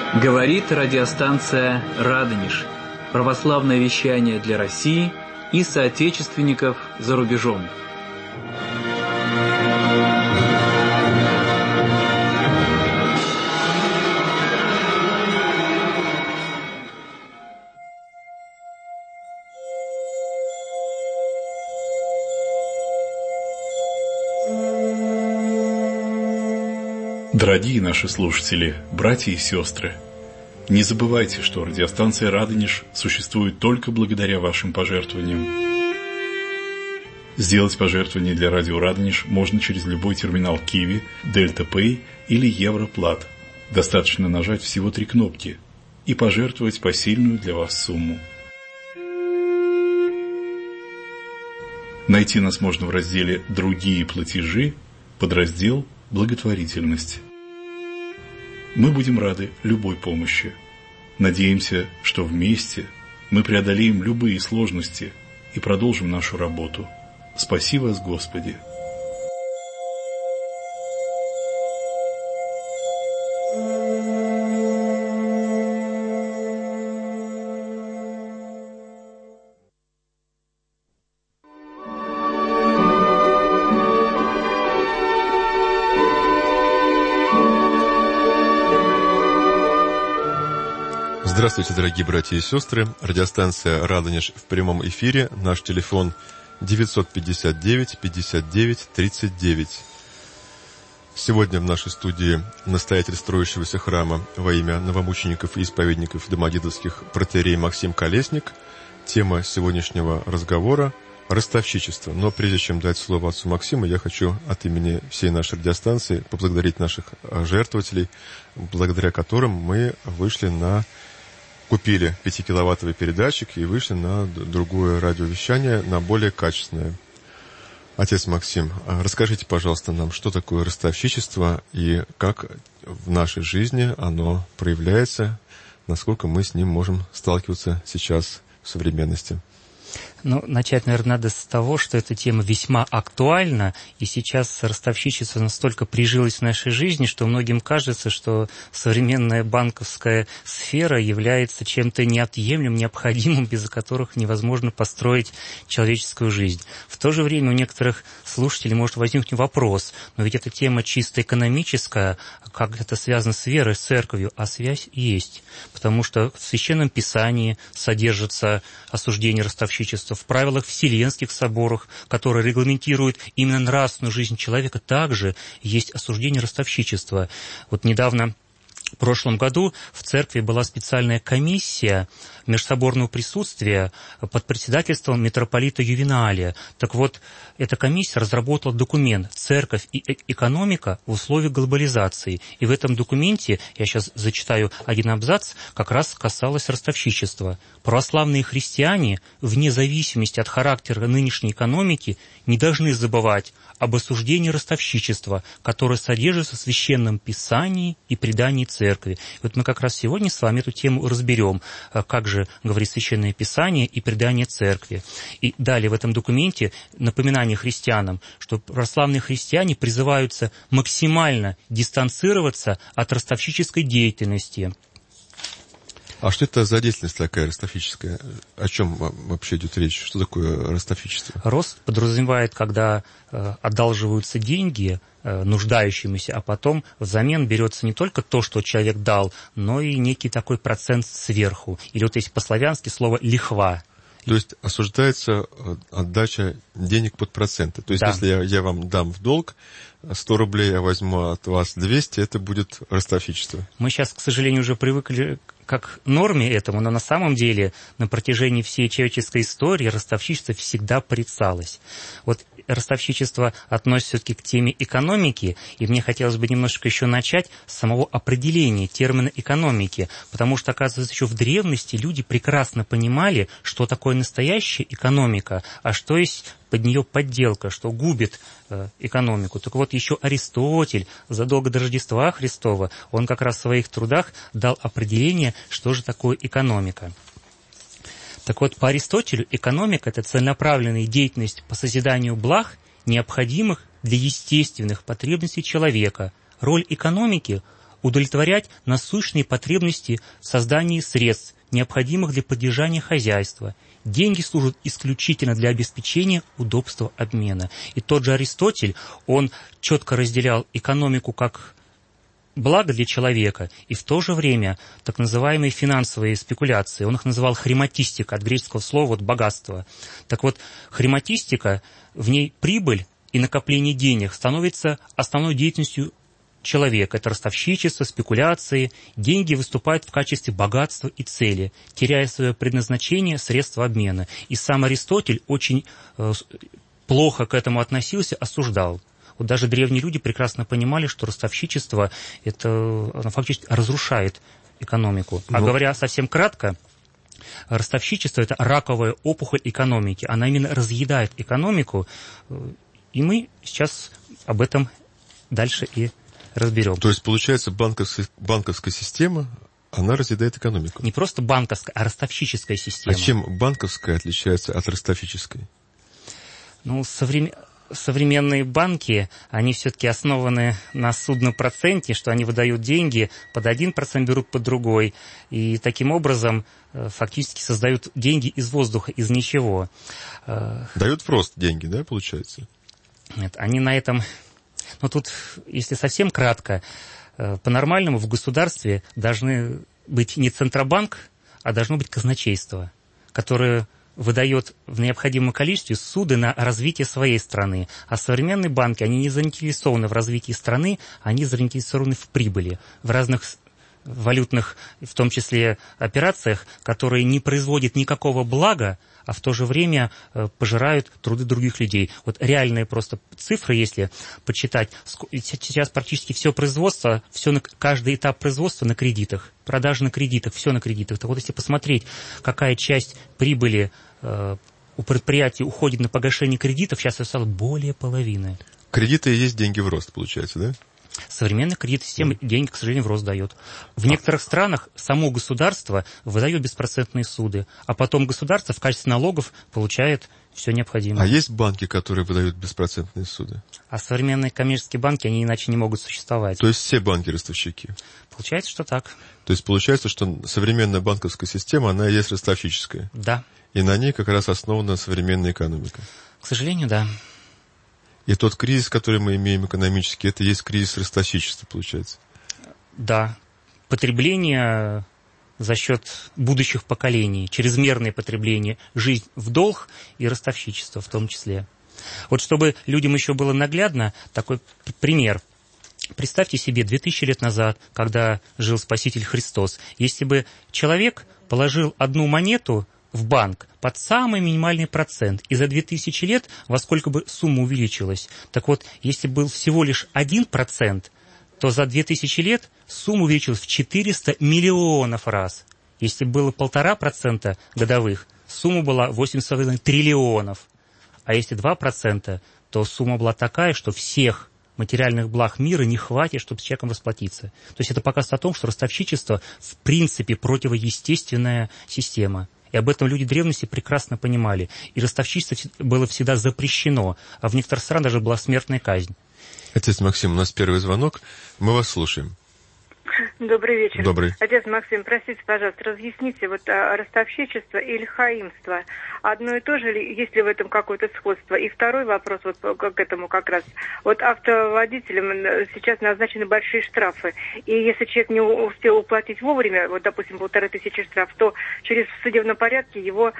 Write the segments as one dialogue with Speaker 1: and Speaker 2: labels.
Speaker 1: Говорит радиостанция «Радонеж». Православное вещание для России и соотечественников за рубежом.
Speaker 2: Дорогие наши слушатели, братья и сестры, не забывайте, что радиостанция «Радонеж» существует только благодаря вашим пожертвованиям. Сделать пожертвование для радио «Радонеж» можно через любой терминал Киви, Дельта Пэй или Европлат. Достаточно нажать всего 3 кнопки и пожертвовать посильную для вас сумму. Найти нас можно в разделе «Другие платежи», подраздел «Благотворительность». Мы будем рады любой помощи. Надеемся, что вместе мы преодолеем любые сложности и продолжим нашу работу. Спаси вас, Господи!
Speaker 3: Здравствуйте, дорогие братья и сестры. Радиостанция «Радонеж» в прямом эфире. Наш телефон 959-59-39. Сегодня в нашей студии настоятель строящегося храма во имя новомучеников и исповедников домодедовских протоиерей Максим Колесник. Тема сегодняшнего разговора – ростовщичество. Но прежде чем дать слово отцу Максиму, я хочу от имени всей нашей радиостанции поблагодарить наших жертвователей, благодаря которым мы купили 5-киловаттовый передатчик и вышли на другое радиовещание, на более качественное. Отец Максим, расскажите, пожалуйста, нам, что такое ростовщичество и как в нашей жизни оно проявляется, насколько мы с ним можем сталкиваться сейчас в современности.
Speaker 4: Начать, наверное, надо с того, что эта тема весьма актуальна, и сейчас ростовщичество настолько прижилось в нашей жизни, что многим кажется, что современная банковская сфера является чем-то неотъемлемым, необходимым, без которых невозможно построить человеческую жизнь. В то же время у некоторых слушателей может возникнуть вопрос, но ведь эта тема чисто экономическая, как это связано с верой, с церковью, а связь есть, потому что в Священном Писании содержится осуждение ростовщичества, в правилах Вселенских соборах, которые регламентируют именно нравственную жизнь человека, также есть осуждение ростовщичества. Недавно, в прошлом году, в церкви была специальная комиссия межсоборного присутствия под председательством митрополита Ювеналия. Так вот, эта комиссия разработала документ «Церковь и экономика в условиях глобализации». И в этом документе, я сейчас зачитаю один абзац, как раз касалось ростовщичества. Православные христиане, вне зависимости от характера нынешней экономики, не должны забывать об осуждении ростовщичества, которое содержится в Священном Писании и предании Церкви. И мы как раз сегодня с вами эту тему разберем, как же говорит Священное Писание и предание Церкви. И далее в этом документе напоминание христианам, что православные христиане призываются максимально дистанцироваться от ростовщической деятельности.
Speaker 3: А что это за деятельность такая ростовщическая? О чем вообще идет речь? Что такое ростовщичество?
Speaker 4: Рост подразумевает, когда одалживаются деньги нуждающимися, а потом взамен берется не только то, что человек дал, но и некий такой процент сверху. Или есть по-славянски слово «лихва».
Speaker 3: То есть осуждается отдача денег под проценты. То есть
Speaker 4: да.
Speaker 3: Если я вам дам в долг 100 рублей, я возьму от вас 200, это будет ростовщичество.
Speaker 4: Мы сейчас, к сожалению, уже привыкли как норме этому, но на самом деле на протяжении всей человеческой истории ростовщичество всегда порицалось. Ростовщичество относится все-таки к теме экономики, и мне хотелось бы немножко еще начать с самого определения термина экономики, потому что, оказывается, еще в древности люди прекрасно понимали, что такое настоящая экономика, а что есть под нее подделка, что губит экономику. Так вот, еще Аристотель задолго до Рождества Христова, он как раз в своих трудах дал определение, что же такое экономика. Так вот, по Аристотелю экономика – это целенаправленная деятельность по созиданию благ, необходимых для естественных потребностей человека. Роль экономики удовлетворять насущные потребности в создании средств, необходимых для поддержания хозяйства. Деньги служат исключительно для обеспечения удобства обмена. И тот же Аристотель, он четко разделял экономику как благо для человека и в то же время так называемые финансовые спекуляции. Он их называл хрематистика, от греческого слова богатство. Так вот, хрематистика, в ней прибыль и накопление денег становится основной деятельностью человека. Это ростовщичество, спекуляции. Деньги выступают в качестве богатства и цели, теряя свое предназначение, средства обмена. И сам Аристотель очень плохо к этому относился, осуждал. Вот даже древние люди прекрасно понимали, что ростовщичество оно фактически разрушает экономику. А говоря совсем кратко, ростовщичество – это раковая опухоль экономики. Она именно разъедает экономику, и мы сейчас об этом дальше и разберем.
Speaker 3: То есть, получается, банковская система, она разъедает экономику?
Speaker 4: Не просто банковская, а ростовщическая система.
Speaker 3: А чем банковская отличается от ростовщической?
Speaker 4: Ну, современные банки, они все-таки основаны на судном проценте, что они выдают деньги, под 1% берут под другой, и таким образом фактически создают деньги из воздуха, из ничего.
Speaker 3: Дают просто деньги, да, получается?
Speaker 4: Нет, они на этом... Но тут, если совсем кратко, по-нормальному в государстве должны быть не Центробанк, а должно быть казначейство, которое выдает в необходимом количестве суды на развитие своей страны. А современные банки, они не заинтересованы в развитии страны, они заинтересованы в прибыли, в разных валютных, в том числе, операциях, которые не производят никакого блага, а в то же время пожирают труды других людей. Вот реальные просто цифры, если почитать, сейчас практически все производство, каждый этап производства на кредитах, продажи на кредитах, все на кредитах. Так вот, если посмотреть, какая часть прибыли у предприятий уходит на погашение кредитов, сейчас это стало более половины.
Speaker 3: Кредиты и есть деньги в рост, получается, да?
Speaker 4: Современная кредитная система деньги, к сожалению, в рост дает. В некоторых странах само государство выдает беспроцентные суды, а потом государство в качестве налогов получает все необходимое.
Speaker 3: А есть банки, которые выдают беспроцентные суды?
Speaker 4: А современные коммерческие банки, они иначе не могут существовать.
Speaker 3: То есть все банки ростовщики?
Speaker 4: Получается, что так.
Speaker 3: То есть получается, что современная банковская система, она и есть ростовщическая?
Speaker 4: Да.
Speaker 3: И на ней как раз основана современная экономика?
Speaker 4: К сожалению, да.
Speaker 3: И тот кризис, который мы имеем экономический, это и есть кризис ростовщичества, получается?
Speaker 4: Да. Потребление за счет будущих поколений, чрезмерное потребление, жизнь в долг и ростовщичество в том числе. Вот чтобы людям еще было наглядно, такой пример. Представьте себе 2000 лет назад, когда жил Спаситель Христос, если бы человек положил одну монету в банк под самый минимальный процент, и за 2000 лет во сколько бы сумма увеличилась. Так вот, если был всего лишь 1%, то за 2000 лет сумма увеличилась в 400 миллионов раз. Если было 1,5% годовых, сумма была 8,5 триллионов. А если 2%, то сумма была такая, что всех материальных благ мира не хватит, чтобы с человеком расплатиться. То есть это показывает о том, что ростовщичество в принципе противоестественная система. И об этом люди древности прекрасно понимали. И ростовщичество было всегда запрещено, а в некоторых странах даже была смертная казнь.
Speaker 3: Отец Максим, у нас первый звонок. Мы вас слушаем.
Speaker 5: Добрый вечер.
Speaker 3: Добрый.
Speaker 5: Отец Максим, простите, пожалуйста, разъясните, ростовщичество или хаимство, одно и то же ли, есть ли в этом какое-то сходство? И второй вопрос вот к этому как раз. Вот автоводителям сейчас назначены большие штрафы, и если человек не успел уплатить вовремя, вот, допустим, 1500 штраф, то через судебном порядке его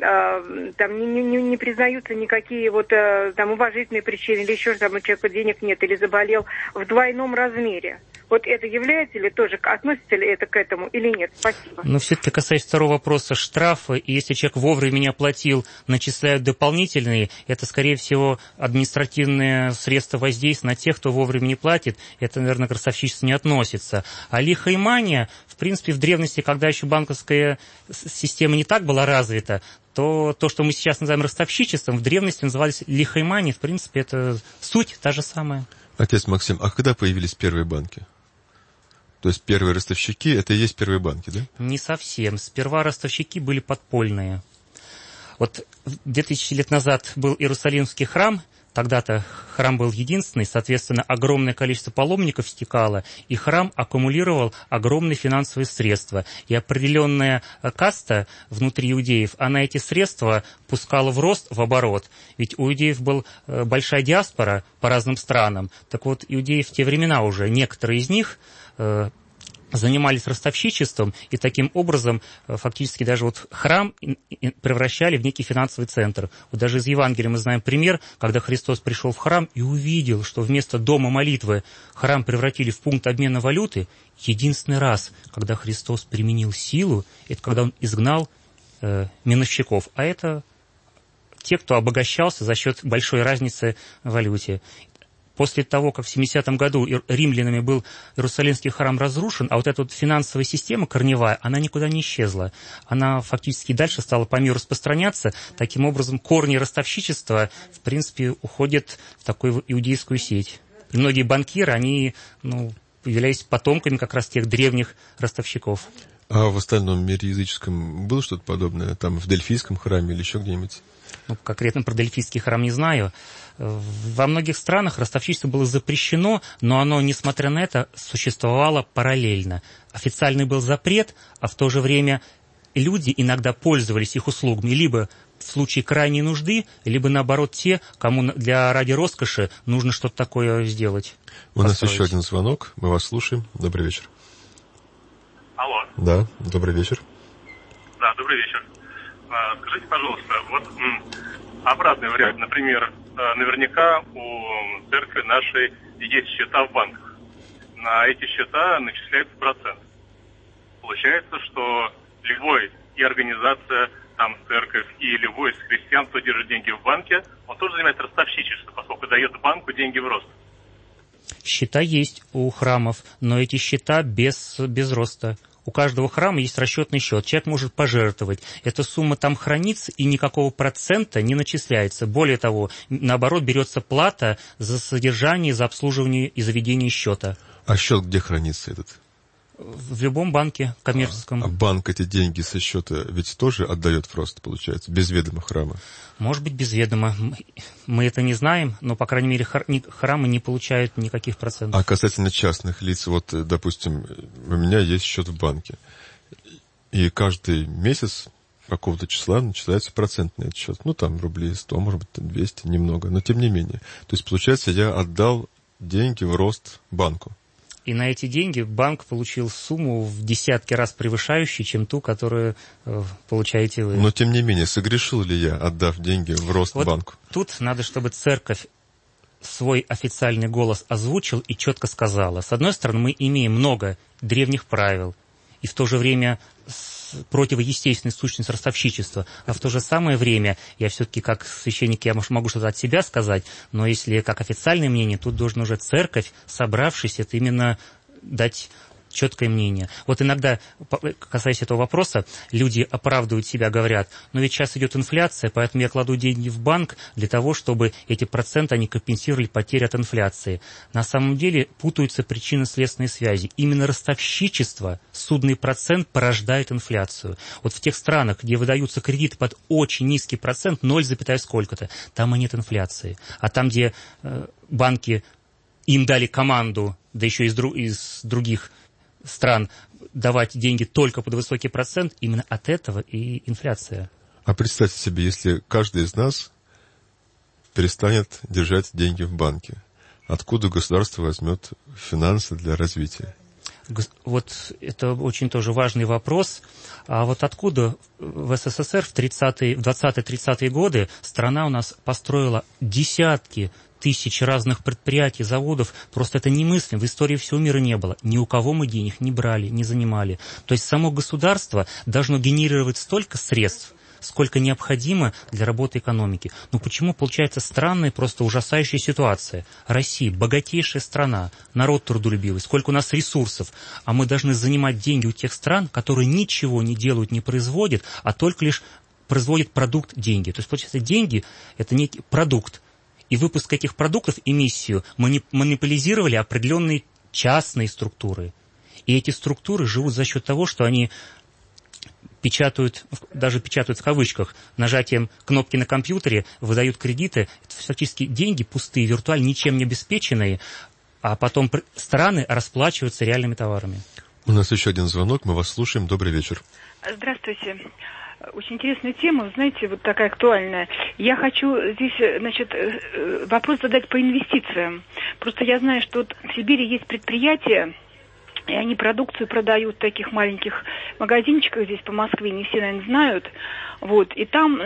Speaker 5: там не признаются никакие вот там уважительные причины, или еще там у человека денег нет, или заболел в двойном размере. Вот это является ли тоже, относится ли это к этому или нет? Спасибо.
Speaker 4: Но все-таки касается второго вопроса штрафы, и если человек вовремя не оплатил, начисляют дополнительные, это, скорее всего, административные средства воздействия на тех, кто вовремя не платит, это, наверное, к ростовщичеству не относится. А лихоимания, в принципе, в древности, когда еще банковская система не так была развита, то, что мы сейчас называем ростовщичеством, в древности назывались лихоиманией, в принципе, это суть та же самая.
Speaker 3: Отец Максим, а когда появились первые банки? То есть первые ростовщики – это и есть первые банки, да?
Speaker 4: Не совсем. Сперва ростовщики были подпольные. Вот 2000 лет назад был Иерусалимский храм, тогда-то храм был единственный, соответственно, огромное количество паломников стекало, и храм аккумулировал огромные финансовые средства. И определенная каста внутри иудеев, она эти средства пускала в рост, в оборот. Ведь у иудеев была большая диаспора по разным странам. Так вот, иудеи в те времена уже, некоторые из них занимались ростовщичеством, и таким образом фактически даже вот храм превращали в некий финансовый центр. Вот даже из Евангелия мы знаем пример, когда Христос пришел в храм и увидел, что вместо дома молитвы храм превратили в пункт обмена валюты. Единственный раз, когда Христос применил силу, это когда Он изгнал миновщиков, а это те, кто обогащался за счет большой разницы в валюте. После того, как в 70-м году римлянами был Иерусалимский храм разрушен, а вот эта вот финансовая система корневая, она никуда не исчезла. Она фактически дальше стала по миру распространяться. Таким образом, корни ростовщичества, в принципе, уходят в такую иудейскую сеть. И многие банкиры, они являлись потомками как раз тех древних ростовщиков.
Speaker 3: А в остальном мире языческом было что-то подобное? Там в Дельфийском храме или еще где-нибудь?
Speaker 4: Конкретно про Дельфийский храм не знаю. Во многих странах ростовщичество было запрещено, но оно, несмотря на это, существовало параллельно. Официальный был запрет, а в то же время люди иногда пользовались их услугами либо в случае крайней нужды, либо, наоборот, те, кому ради роскоши нужно что-то такое сделать.
Speaker 3: У нас еще один звонок, мы вас слушаем. Добрый вечер.
Speaker 6: Алло.
Speaker 3: Да, добрый вечер.
Speaker 6: Да, добрый вечер. Скажите, пожалуйста, вот обратный вариант. Например, наверняка у церкви нашей есть счета в банках. На эти счета начисляется процент. Получается, что любой и организация, там церковь, и любой из христиан, кто держит деньги в банке, он тоже занимается ростовщичеством, поскольку дает банку деньги в рост.
Speaker 4: Счета есть у храмов, но эти счета без роста. У каждого храма есть расчетный счет. Человек может пожертвовать. Эта сумма там хранится, и никакого процента не начисляется. Более того, наоборот, берется плата за содержание, за обслуживание и заведение счета.
Speaker 3: А счет где хранится этот?
Speaker 4: В любом банке коммерческом.
Speaker 3: А банк эти деньги со счета ведь тоже отдает просто, получается, без ведома храма?
Speaker 4: Может быть, без ведома. Мы это не знаем, но, по крайней мере, храмы не получают никаких процентов.
Speaker 3: А касательно частных лиц, вот, допустим, у меня есть счет в банке, и каждый месяц какого-то числа начисляется процент на этот счет. Там рублей 100, может быть, 200, немного, но тем не менее. То есть, получается, я отдал деньги в рост банку.
Speaker 4: И на эти деньги банк получил сумму в десятки раз превышающую, чем ту, которую получаете вы.
Speaker 3: Но, тем не менее, согрешил ли я, отдав деньги в рост банку?
Speaker 4: Тут надо, чтобы церковь свой официальный голос озвучил и четко сказала. С одной стороны, мы имеем много древних правил, и в то же время противоестественной сущность ростовщичества, а в то же самое время, я все-таки как священник, я могу что-то от себя сказать, но если как официальное мнение, тут должна уже церковь, собравшись, это именно дать четкое мнение. Вот иногда, касаясь этого вопроса, люди оправдывают себя, говорят, но ведь сейчас идет инфляция, поэтому я кладу деньги в банк для того, чтобы эти проценты, они компенсировали потери от инфляции. На самом деле путаются причинно-следственные связи. Именно ростовщичество, судный процент порождает инфляцию. Вот в тех странах, где выдаются кредиты под очень низкий процент, 0, сколько-то, там и нет инфляции. А там, где банки им дали команду, да еще из других стран давать деньги только под высокий процент, именно от этого и инфляция.
Speaker 3: А представьте себе, если каждый из нас перестанет держать деньги в банке, откуда государство возьмет финансы для развития?
Speaker 4: Вот это очень тоже важный вопрос. А вот откуда в СССР в 20-30-е годы страна у нас построила десятки тысяч разных предприятий, заводов, просто это немыслимо, в истории всего мира не было. Ни у кого мы денег не брали, не занимали. То есть само государство должно генерировать столько средств, сколько необходимо для работы экономики. Но почему получается странная, просто ужасающая ситуация? Россия – богатейшая страна, народ трудолюбивый, сколько у нас ресурсов, а мы должны занимать деньги у тех стран, которые ничего не делают, не производят, а только лишь производят продукт деньги. То есть, получается, деньги – это некий продукт. И выпуск этих продуктов, эмиссию, монополизировали определенные частные структуры. И эти структуры живут за счет того, что они даже печатают в кавычках, нажатием кнопки на компьютере, выдают кредиты. Это фактически деньги пустые, виртуально, ничем не обеспеченные, а потом страны расплачиваются реальными товарами.
Speaker 3: У нас еще один звонок, мы вас слушаем. Добрый вечер.
Speaker 7: Здравствуйте. Очень интересная тема, знаете, вот такая актуальная. Я хочу здесь, вопрос задать по инвестициям. Просто я знаю, что вот в Сибири есть предприятия, и они продукцию продают в таких маленьких магазинчиках здесь по Москве, не все, наверное, знают. Вот, и там,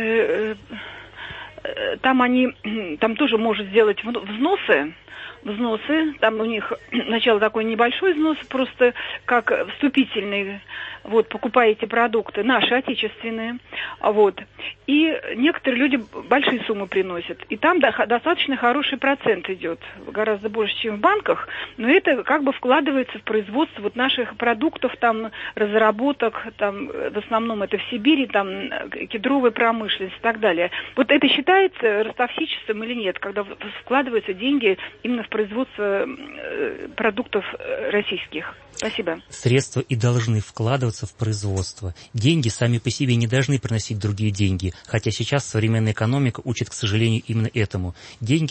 Speaker 7: там тоже может сделать взносы, там у них сначала такой небольшой взнос, просто как вступительный, вот, покупаете продукты, наши, отечественные, вот, и некоторые люди большие суммы приносят, и там достаточно хороший процент идет, гораздо больше, чем в банках, но это как бы вкладывается в производство вот наших продуктов, там, разработок, там, в основном это в Сибири, там, кедровая промышленность и так далее. Вот это считается ростовщичеством или нет, когда вкладываются деньги именно в производство продуктов российских? Спасибо.
Speaker 4: Средства и должны вкладываться в производство. Деньги сами по себе не должны приносить другие деньги, хотя сейчас современная экономика учит, к сожалению, именно этому. Деньги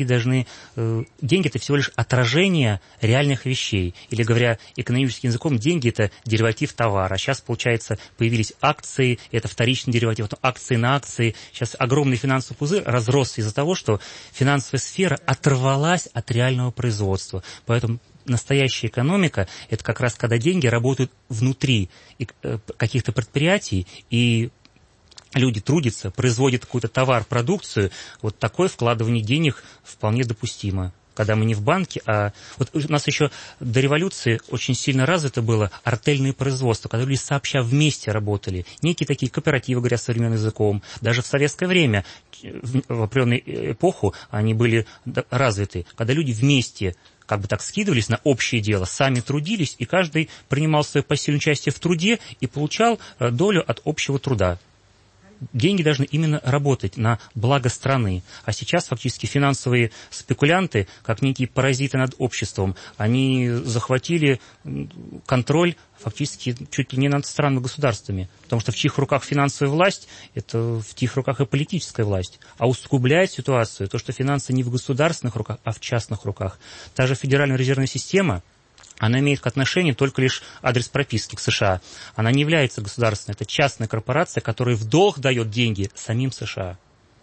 Speaker 4: это всего лишь отражение реальных вещей. Или, говоря экономическим языком, деньги – это дериватив товара. А сейчас, получается, появились акции, это вторичный дериватив, акции на акции. Сейчас огромный финансовый пузырь разросся из-за того, что финансовая сфера оторвалась от реального производства. Поэтому настоящая экономика – это как раз когда деньги работают внутри каких-то предприятий, и люди трудятся, производят какой-то товар, продукцию. Вот такое вкладывание денег вполне допустимо. Когда мы не в банке, а... Вот у нас еще до революции очень сильно развито было артельное производство, когда люди сообща вместе работали. Некие такие кооперативы, говоря современным языком. Даже в советское время, в определенную эпоху, они были развиты. Когда люди вместе как бы так скидывались на общее дело, сами трудились, и каждый принимал свое посильное участие в труде и получал долю от общего труда. Деньги должны именно работать на благо страны. А сейчас фактически финансовые спекулянты, как некие паразиты над обществом, они захватили контроль фактически чуть ли не над странными государствами. Потому что в чьих руках финансовая власть, это в чьих руках и политическая власть. А усугубляет ситуацию то, что финансы не в государственных руках, а в частных руках. Та же Федеральная резервная система, она имеет отношение только лишь адрес прописки к США. Она не является государственной. Это частная корпорация, которая в долг дает деньги самим США.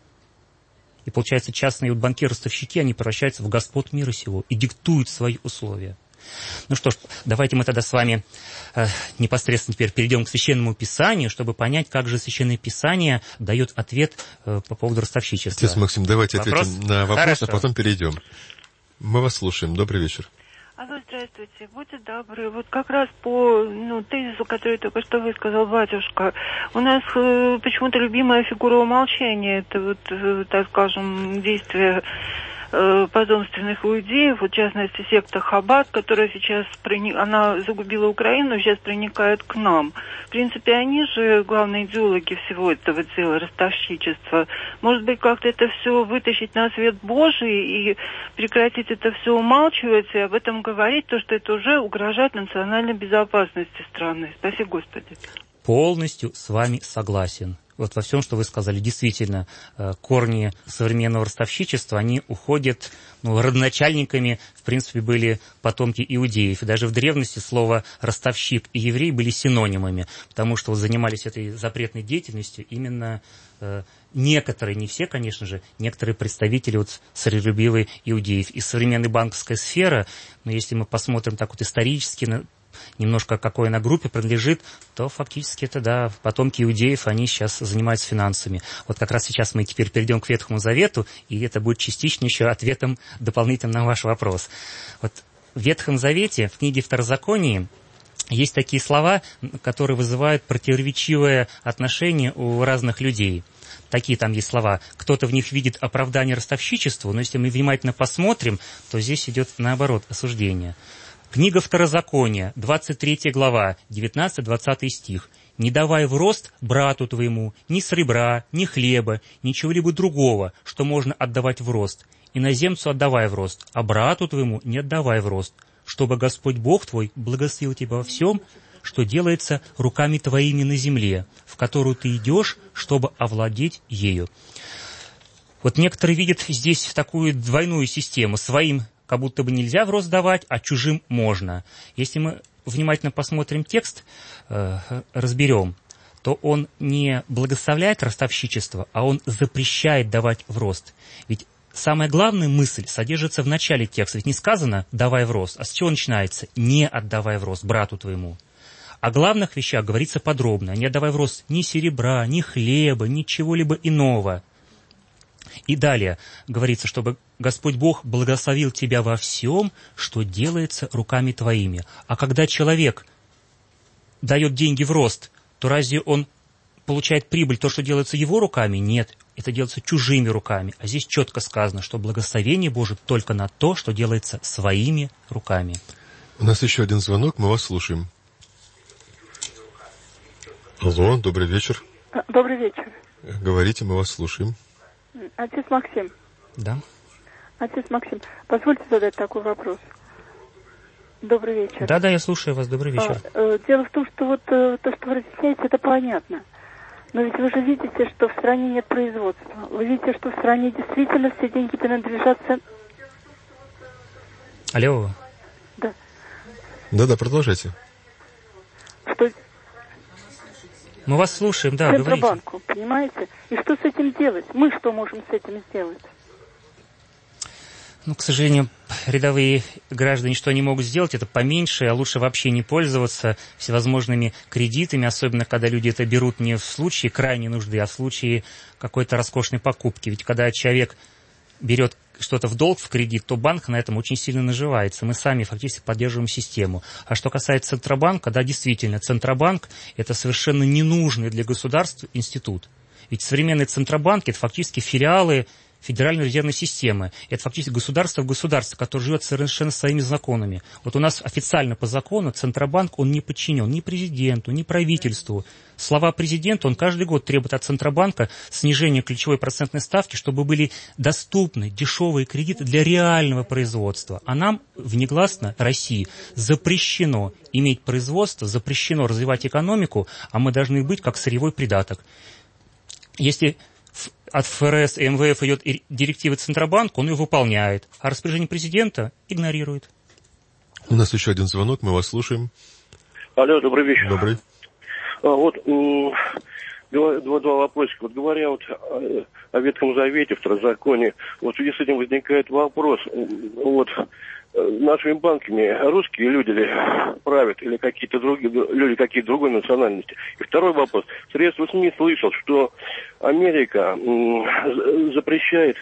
Speaker 4: И получается, частные банкиры-ростовщики, они превращаются в господ мира сего и диктуют свои условия. Ну что ж, давайте мы тогда с вами непосредственно теперь перейдем к Священному Писанию, чтобы понять, как же Священное Писание дает ответ по поводу ростовщичества.
Speaker 3: Отец Максим, давайте ответим на вопрос,
Speaker 4: Хорошо.
Speaker 3: А потом перейдем. Мы вас слушаем. Добрый вечер.
Speaker 8: Алло, здравствуйте. Будьте добры. Вот как раз по тезису, который только что высказал батюшка, у нас почему-то любимая фигура умолчания, это вот, так скажем, действие потомственных иудеев, в частности, секта Хаббат, которая сейчас она загубила Украину, сейчас проникает к нам. В принципе, они же главные идеологи всего этого дела, ростовщичества. Может быть, как-то это все вытащить на свет Божий и прекратить это все умалчивать и об этом говорить, то, что это уже угрожает национальной безопасности страны. Спаси Господи.
Speaker 4: Полностью с вами согласен. Вот во всем, что вы сказали, действительно, корни современного ростовщичества, они уходят, родоначальниками, в принципе, были потомки иудеев. И даже в древности слово «ростовщик» и «еврей» были синонимами, потому что занимались этой запретной деятельностью именно некоторые, не все, конечно же, некоторые представители царелюбивых иудеев. И современная банковская сфера, если мы посмотрим так исторически, немножко какой она группе принадлежит, то фактически это, да, потомки иудеев, они сейчас занимаются финансами. Вот как раз сейчас мы теперь перейдем к Ветхому Завету, и это будет частично еще ответом дополнительно на ваш вопрос. Вот в Ветхом Завете, в книге Второзаконии, есть такие слова, которые вызывают противоречивое отношение у разных людей. Такие там есть слова. Кто-то в них видит оправдание ростовщичеству, но если мы внимательно посмотрим, то здесь идет наоборот осуждение. Книга Второзакония, 23 глава, 19-20 стих. «Не давай в рост брату твоему ни сребра, ни хлеба, ничего-либо другого, что можно отдавать в рост. Иноземцу отдавай в рост, а брату твоему не отдавай в рост, чтобы Господь Бог твой благословил тебя во всем, что делается руками твоими на земле, в которую ты идешь, чтобы овладеть ею». Вот некоторые видят здесь такую двойную систему. Своим как будто бы нельзя в рост давать, а чужим можно. Если мы внимательно посмотрим текст, разберем, то он не благословляет ростовщичество, а он запрещает давать в рост. Ведь самая главная мысль содержится в начале текста. Ведь не сказано «давай в рост», а с чего начинается? «Не отдавай в рост брату твоему». О главных вещах говорится подробно. Не отдавай в рост ни серебра, ни хлеба, ни чего-либо иного. И далее говорится, чтобы Господь Бог благословил тебя во всем, что делается руками твоими. А когда человек дает деньги в рост, то разве он получает прибыль, то, что делается его руками? Нет, это делается чужими руками. А здесь четко сказано, что благословение Божие только на то, что делается своими руками.
Speaker 3: У нас еще один звонок, мы вас слушаем. Алло, добрый вечер.
Speaker 9: Добрый вечер.
Speaker 3: Говорите, мы вас слушаем.
Speaker 9: Отец Максим.
Speaker 4: Да.
Speaker 9: Отец Максим, позвольте задать такой вопрос. Добрый вечер.
Speaker 4: Да, я слушаю вас. Добрый вечер.
Speaker 9: Дело в том, что вот то, что вы разъясняете, это понятно. Но ведь вы же видите, что в стране нет производства. Вы видите, что в стране действительно все деньги принадлежат...
Speaker 4: Алло.
Speaker 9: Да.
Speaker 3: Да, продолжайте.
Speaker 9: Что...
Speaker 4: Мы вас слушаем, да, говорите.
Speaker 9: Центробанку, понимаете? И что с этим делать? Мы что можем с этим сделать?
Speaker 4: К сожалению, рядовые граждане что они могут сделать, это поменьше, а лучше вообще не пользоваться всевозможными кредитами, особенно когда люди это берут не в случае крайней нужды, а в случае какой-то роскошной покупки. Ведь когда человек берет что-то в долг, в кредит, то банк на этом очень сильно наживается. Мы сами фактически поддерживаем систему. А что касается Центробанка, да, действительно, Центробанк – это совершенно ненужный для государства институт. Ведь современные Центробанки – это фактически филиалы Федеральной резервной системы. Это фактически государство в государстве, которое живет совершенно своими законами. Вот у нас официально по закону Центробанк, он не подчинен ни президенту, ни правительству. Слова президента, он каждый год требует от Центробанка снижения ключевой процентной ставки, чтобы были доступны дешевые кредиты для реального производства. А нам, внегласно России, запрещено иметь производство, запрещено развивать экономику, а мы должны быть как сырьевой придаток. Если от ФРС и МВФ идет директива Центробанка, он ее выполняет, а распоряжение президента игнорирует.
Speaker 3: У нас еще один звонок, мы вас слушаем.
Speaker 10: Алло, добрый вечер.
Speaker 3: Добрый.
Speaker 10: Вот два вопросика. Вот говоря о Ветхом Завете, Второзаконии, вот в связи с этим возникает вопрос. Вот нашими банками русские люди ли правят или какие-то другие люди, какие-то другой национальности? И второй вопрос. Средства СМИ слышал, что Америка запрещает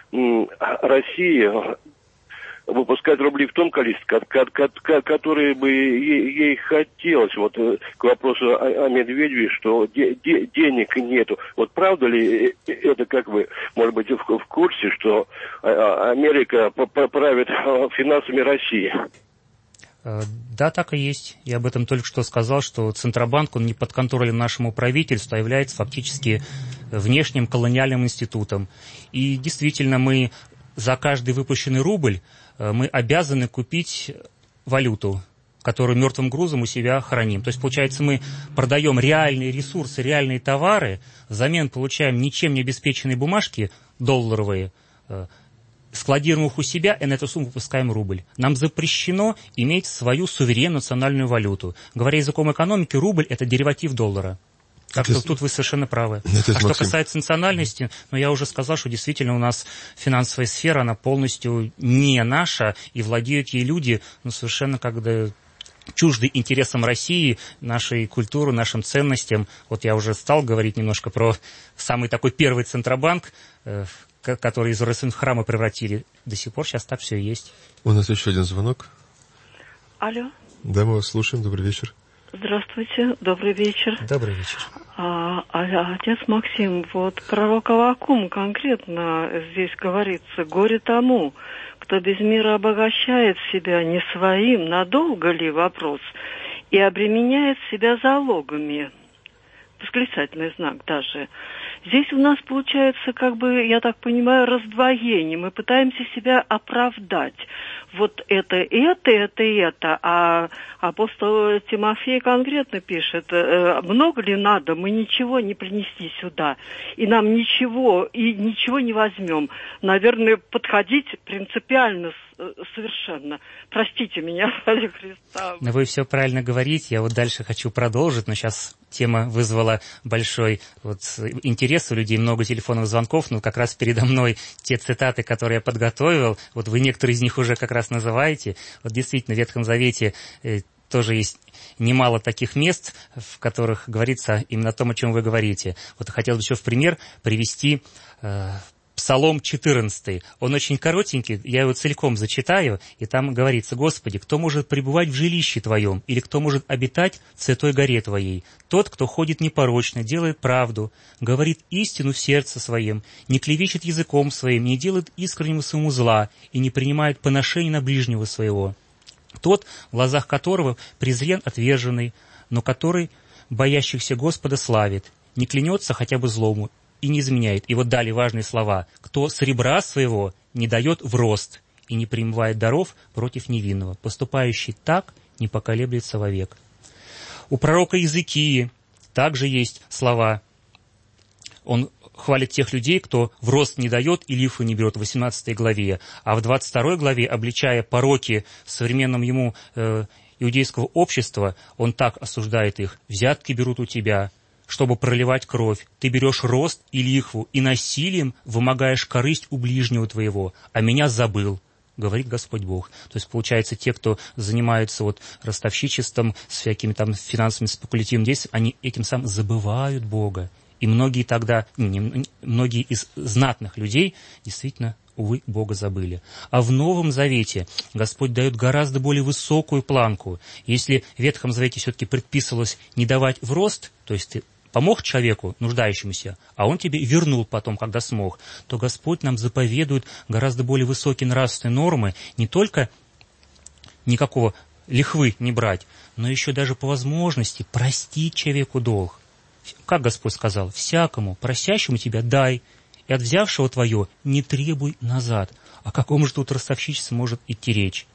Speaker 10: России выпускать рубли в том количестве, которые бы ей хотелось. Вот к вопросу о Медведеве, что денег нету. Вот правда ли это, как вы, может быть, в курсе, что Америка правит финансами России?
Speaker 4: Да, так и есть. Я об этом только что сказал, что Центробанк, он не под контролем нашему правительству, а является фактически внешним колониальным институтом. И действительно, мы за каждый выпущенный рубль мы обязаны купить валюту, которую мертвым грузом у себя храним. То есть, получается, мы продаем реальные ресурсы, реальные товары, взамен получаем ничем не обеспеченные бумажки долларовые, складируем их у себя и на эту сумму выпускаем рубль. Нам запрещено иметь свою суверенную национальную валюту. Говоря языком экономики, рубль – это дериватив доллара. Так что тут вы совершенно правы. А что касается национальности, я уже сказал, что действительно у нас финансовая сфера, она полностью не наша, и владеют ей люди, совершенно когда чужды интересам России, нашей культуры, нашим ценностям. Вот я уже стал говорить немножко про самый такой первый Центробанк, который из РСН в храмы превратили. До сих пор сейчас так все и есть.
Speaker 3: У нас еще один звонок.
Speaker 8: Алло.
Speaker 3: Да, мы вас слушаем. Добрый вечер.
Speaker 8: Здравствуйте, добрый вечер.
Speaker 4: Добрый вечер.
Speaker 8: Отец Максим, вот пророк Аввакум конкретно здесь говорится: горе тому, кто без мира обогащает себя не своим, надолго ли вопрос, и обременяет себя залогами. восклицательный знак даже. Здесь у нас получается, как бы, я так понимаю, раздвоение. Мы пытаемся себя оправдать. Вот это, а апостол Тимофей конкретно пишет, много ли надо, мы ничего не принесли сюда, и нам ничего не возьмем. Наверное, подходить принципиально совершенно. Простите меня, ради Христа.
Speaker 4: Но вы все правильно говорите, я вот дальше хочу продолжить, но сейчас тема вызвала большой интерес у людей, много телефонных звонков, но как раз передо мной те цитаты, которые я подготовил, вот вы некоторые из них уже как раз называете. Вот действительно в Ветхом Завете тоже есть немало таких мест, в которых говорится именно о том, о чем вы говорите. Вот хотел бы еще в пример привести Псалом 14. Он очень коротенький, я его целиком зачитаю, и там говорится: «Господи, кто может пребывать в жилище Твоем, или кто может обитать в святой горе Твоей? Тот, кто ходит непорочно, делает правду, говорит истину в сердце своем, не клевещет языком своим, не делает искреннему своему зла и не принимает поношения на ближнего своего. Тот, в глазах которого презрен отверженный, но который боящихся Господа славит, не клянется хотя бы злому и не изменяет». И вот далее важные слова: «Кто серебра своего не дает в рост и не принимает даров против невинного, поступающий так не поколеблется вовек». У пророка Иезекии также есть слова. Он хвалит тех людей, кто в рост не дает и лифу не берет, в 18 главе. А в 22 главе, обличая пороки современным ему иудейского общества, он так осуждает их: «Взятки берут у тебя, чтобы проливать кровь. Ты берешь рост и лихву, и насилием вымогаешь корысть у ближнего твоего, а меня забыл, говорит Господь Бог». То есть, получается, те, кто занимаются ростовщичеством, с всякими там финансовыми спекулятивными действиями, они этим самым забывают Бога. И многие из знатных людей действительно, увы, Бога забыли. А в Новом Завете Господь дает гораздо более высокую планку. Если в Ветхом Завете все-таки предписывалось не давать в рост, то есть ты помог человеку, нуждающемуся, а он тебе вернул потом, когда смог, то Господь нам заповедует гораздо более высокие нравственные нормы, не только никакого лихвы не брать, но еще даже по возможности простить человеку долг. Как Господь сказал: «Всякому просящему тебя дай, и от взявшего твое не требуй назад». О каком же тут ростовщичестве может идти речь?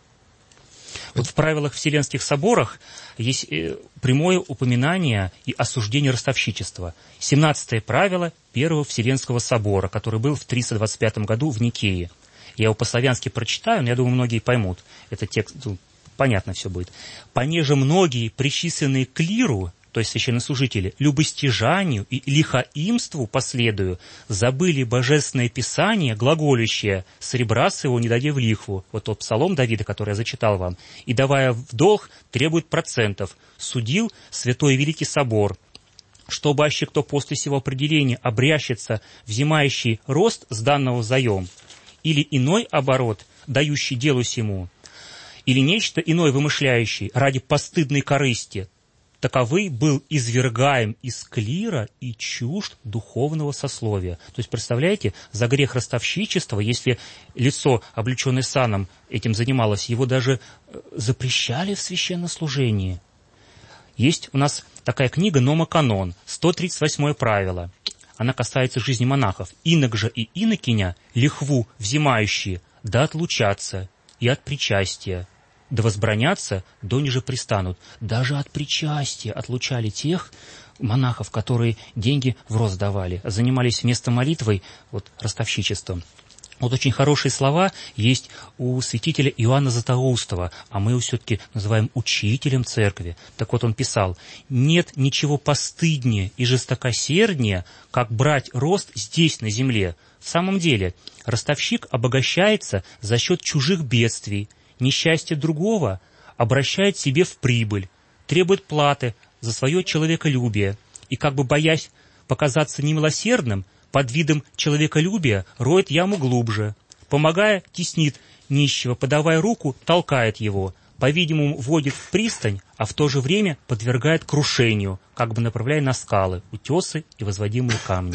Speaker 4: Вот в правилах Вселенских соборах есть прямое упоминание и осуждение ростовщичества. 17-е правило Первого Вселенского собора, который был в 325 году в Никее. Я его по-славянски прочитаю, но я думаю, многие поймут. Это текст, понятно все будет. «Понеже многие, причисленные к клиру, то есть священнослужители, любостяжанию и лихоимству последую, забыли божественное писание, глаголющее: серебра своего не даде в лихву». Вот тот псалом Давида, который я зачитал вам. «И, давая в долг, требует процентов. Судил святой и великий собор, чтобы аще кто после сего определения обрящется взимающий рост с данного взаем, или иной оборот, дающий делу сему, или нечто иное вымышляющий ради постыдной корысти, таковый был извергаем из клира и чужд духовного сословия». То есть, представляете, за грех ростовщичества, если лицо, облеченное саном, этим занималось, его даже запрещали в священнослужении. Есть у нас такая книга «Номоканон», 138 правило. Она касается жизни монахов. «Инок же и инокиня, лихву взимающие, да отлучатся и от причастия, да возбранятся, до ниже пристанут». Даже от причастия отлучали тех монахов, которые деньги в рост давали, занимались вместо молитвой ростовщичеством. Вот очень хорошие слова есть у святителя Иоанна Златоустова, а мы его все-таки называем учителем церкви. Так вот он писал: «Нет ничего постыднее и жестокосерднее, как брать рост здесь, на земле. В самом деле, ростовщик обогащается за счет чужих бедствий, несчастье другого обращает себе в прибыль, требует платы за свое человеколюбие, и, как бы боясь показаться немилосердным, под видом человеколюбия роет яму глубже, помогая, теснит нищего, подавая руку, толкает его, по-видимому, вводит в пристань, а в то же время подвергает крушению, как бы направляя на скалы, утесы и возводимые камни».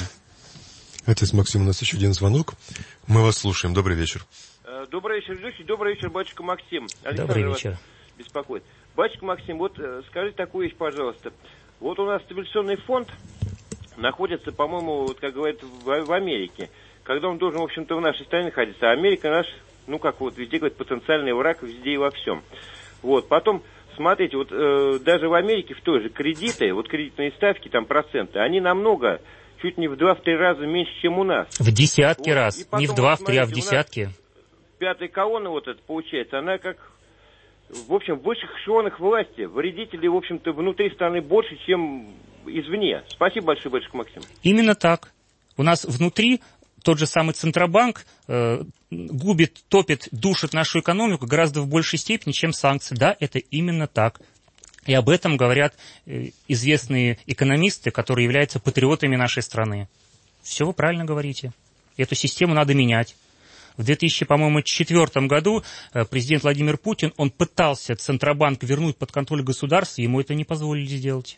Speaker 3: Отец Максим, у нас еще один звонок. Мы вас слушаем. Добрый вечер.
Speaker 11: Добрый вечер, ведущий. Добрый вечер, батюшка Максим.
Speaker 4: Добрый вечер.
Speaker 11: Беспокоит. Батюшка Максим, скажите такую вещь, пожалуйста. Вот у нас стабилизационный фонд находится, по-моему, вот, как говорят, в Америке. Когда он должен, в общем-то, в нашей стране находиться. А Америка наш, ну, как вот везде говорят, потенциальный враг везде и во всем. Вот, потом, смотрите, вот даже в Америке в той же кредиты, вот кредитные ставки, там проценты, они намного, чуть не в 2-3 раза меньше, чем у нас.
Speaker 4: В десятки
Speaker 11: вот.
Speaker 4: раз. Не в 2-3, а в десятки.
Speaker 11: Пятая колонна, вот это получается, она как, в общем, в высших эшелонах власти. Вредителей, в общем-то, внутри страны больше, чем извне. Спасибо большое, батюшка Максим.
Speaker 4: Именно так. У нас внутри тот же самый Центробанк губит, топит, душит нашу экономику гораздо в большей степени, чем санкции. Да, это именно так. И об этом говорят известные экономисты, которые являются патриотами нашей страны. Все вы правильно говорите. Эту систему надо менять. В 2004 году президент Владимир Путин, он пытался Центробанк вернуть под контроль государства, ему это не позволили сделать.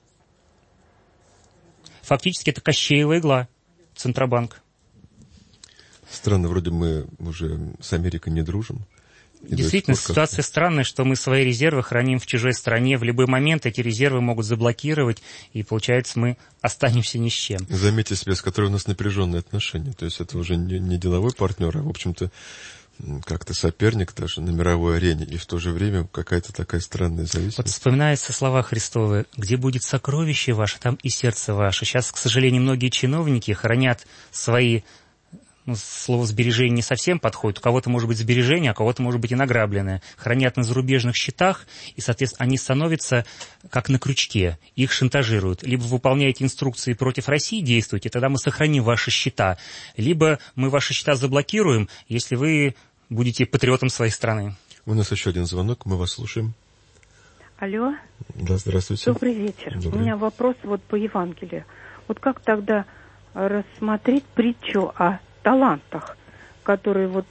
Speaker 4: Фактически это Кощеева игла, Центробанк.
Speaker 3: Странно, вроде мы уже с Америкой не дружим.
Speaker 4: Действительно, ситуация странная, что мы свои резервы храним в чужой стране. В любой момент эти резервы могут заблокировать, и, получается, мы останемся ни с чем.
Speaker 3: Заметьте себе, с которой у нас напряженные отношения. То есть это уже не деловой партнер, а, в общем-то, как-то соперник даже на мировой арене. И в то же время какая-то такая странная зависимость.
Speaker 4: Вот вспоминаются слова Христовы: «Где будет сокровище ваше, там и сердце ваше». Сейчас, к сожалению, многие чиновники хранят свои... слово «сбережение» не совсем подходит. У кого-то может быть сбережение, а у кого-то может быть и награбленное. Хранят на зарубежных счетах, и, соответственно, они становятся как на крючке. Их шантажируют. Либо выполняете инструкции против России, действуйте, тогда мы сохраним ваши счета. Либо мы ваши счета заблокируем, если вы будете патриотом своей страны.
Speaker 3: У нас еще один звонок, мы вас слушаем.
Speaker 12: Алло.
Speaker 3: Да, здравствуйте.
Speaker 12: Добрый вечер.
Speaker 3: Добрый.
Speaker 12: У меня вопрос вот по Евангелию. Вот как тогда рассмотреть притчу о талантах, которые вот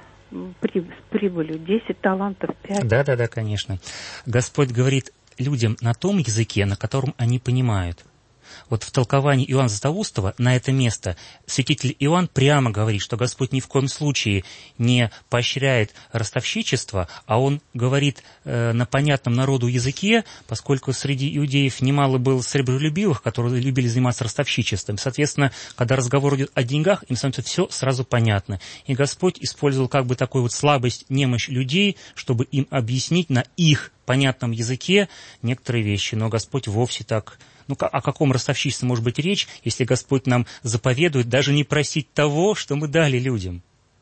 Speaker 12: с прибылью 10 талантов, 5.
Speaker 4: Да, конечно. Господь говорит людям на том языке, на котором они понимают. Вот в толковании Иоанна Златоустова на это место святитель Иоанн прямо говорит, что Господь ни в коем случае не поощряет ростовщичество, а Он говорит на понятном народу языке, поскольку среди иудеев немало было сребролюбивых, которые любили заниматься ростовщичеством. Соответственно, когда разговор идет о деньгах, им становится все сразу понятно. И Господь использовал как бы такую вот слабость, немощь людей, чтобы им объяснить на их понятном языке некоторые вещи. Но Господь вовсе так... о каком ростовщичестве может быть речь, если Господь нам заповедует даже не просить того, что мы дали людям?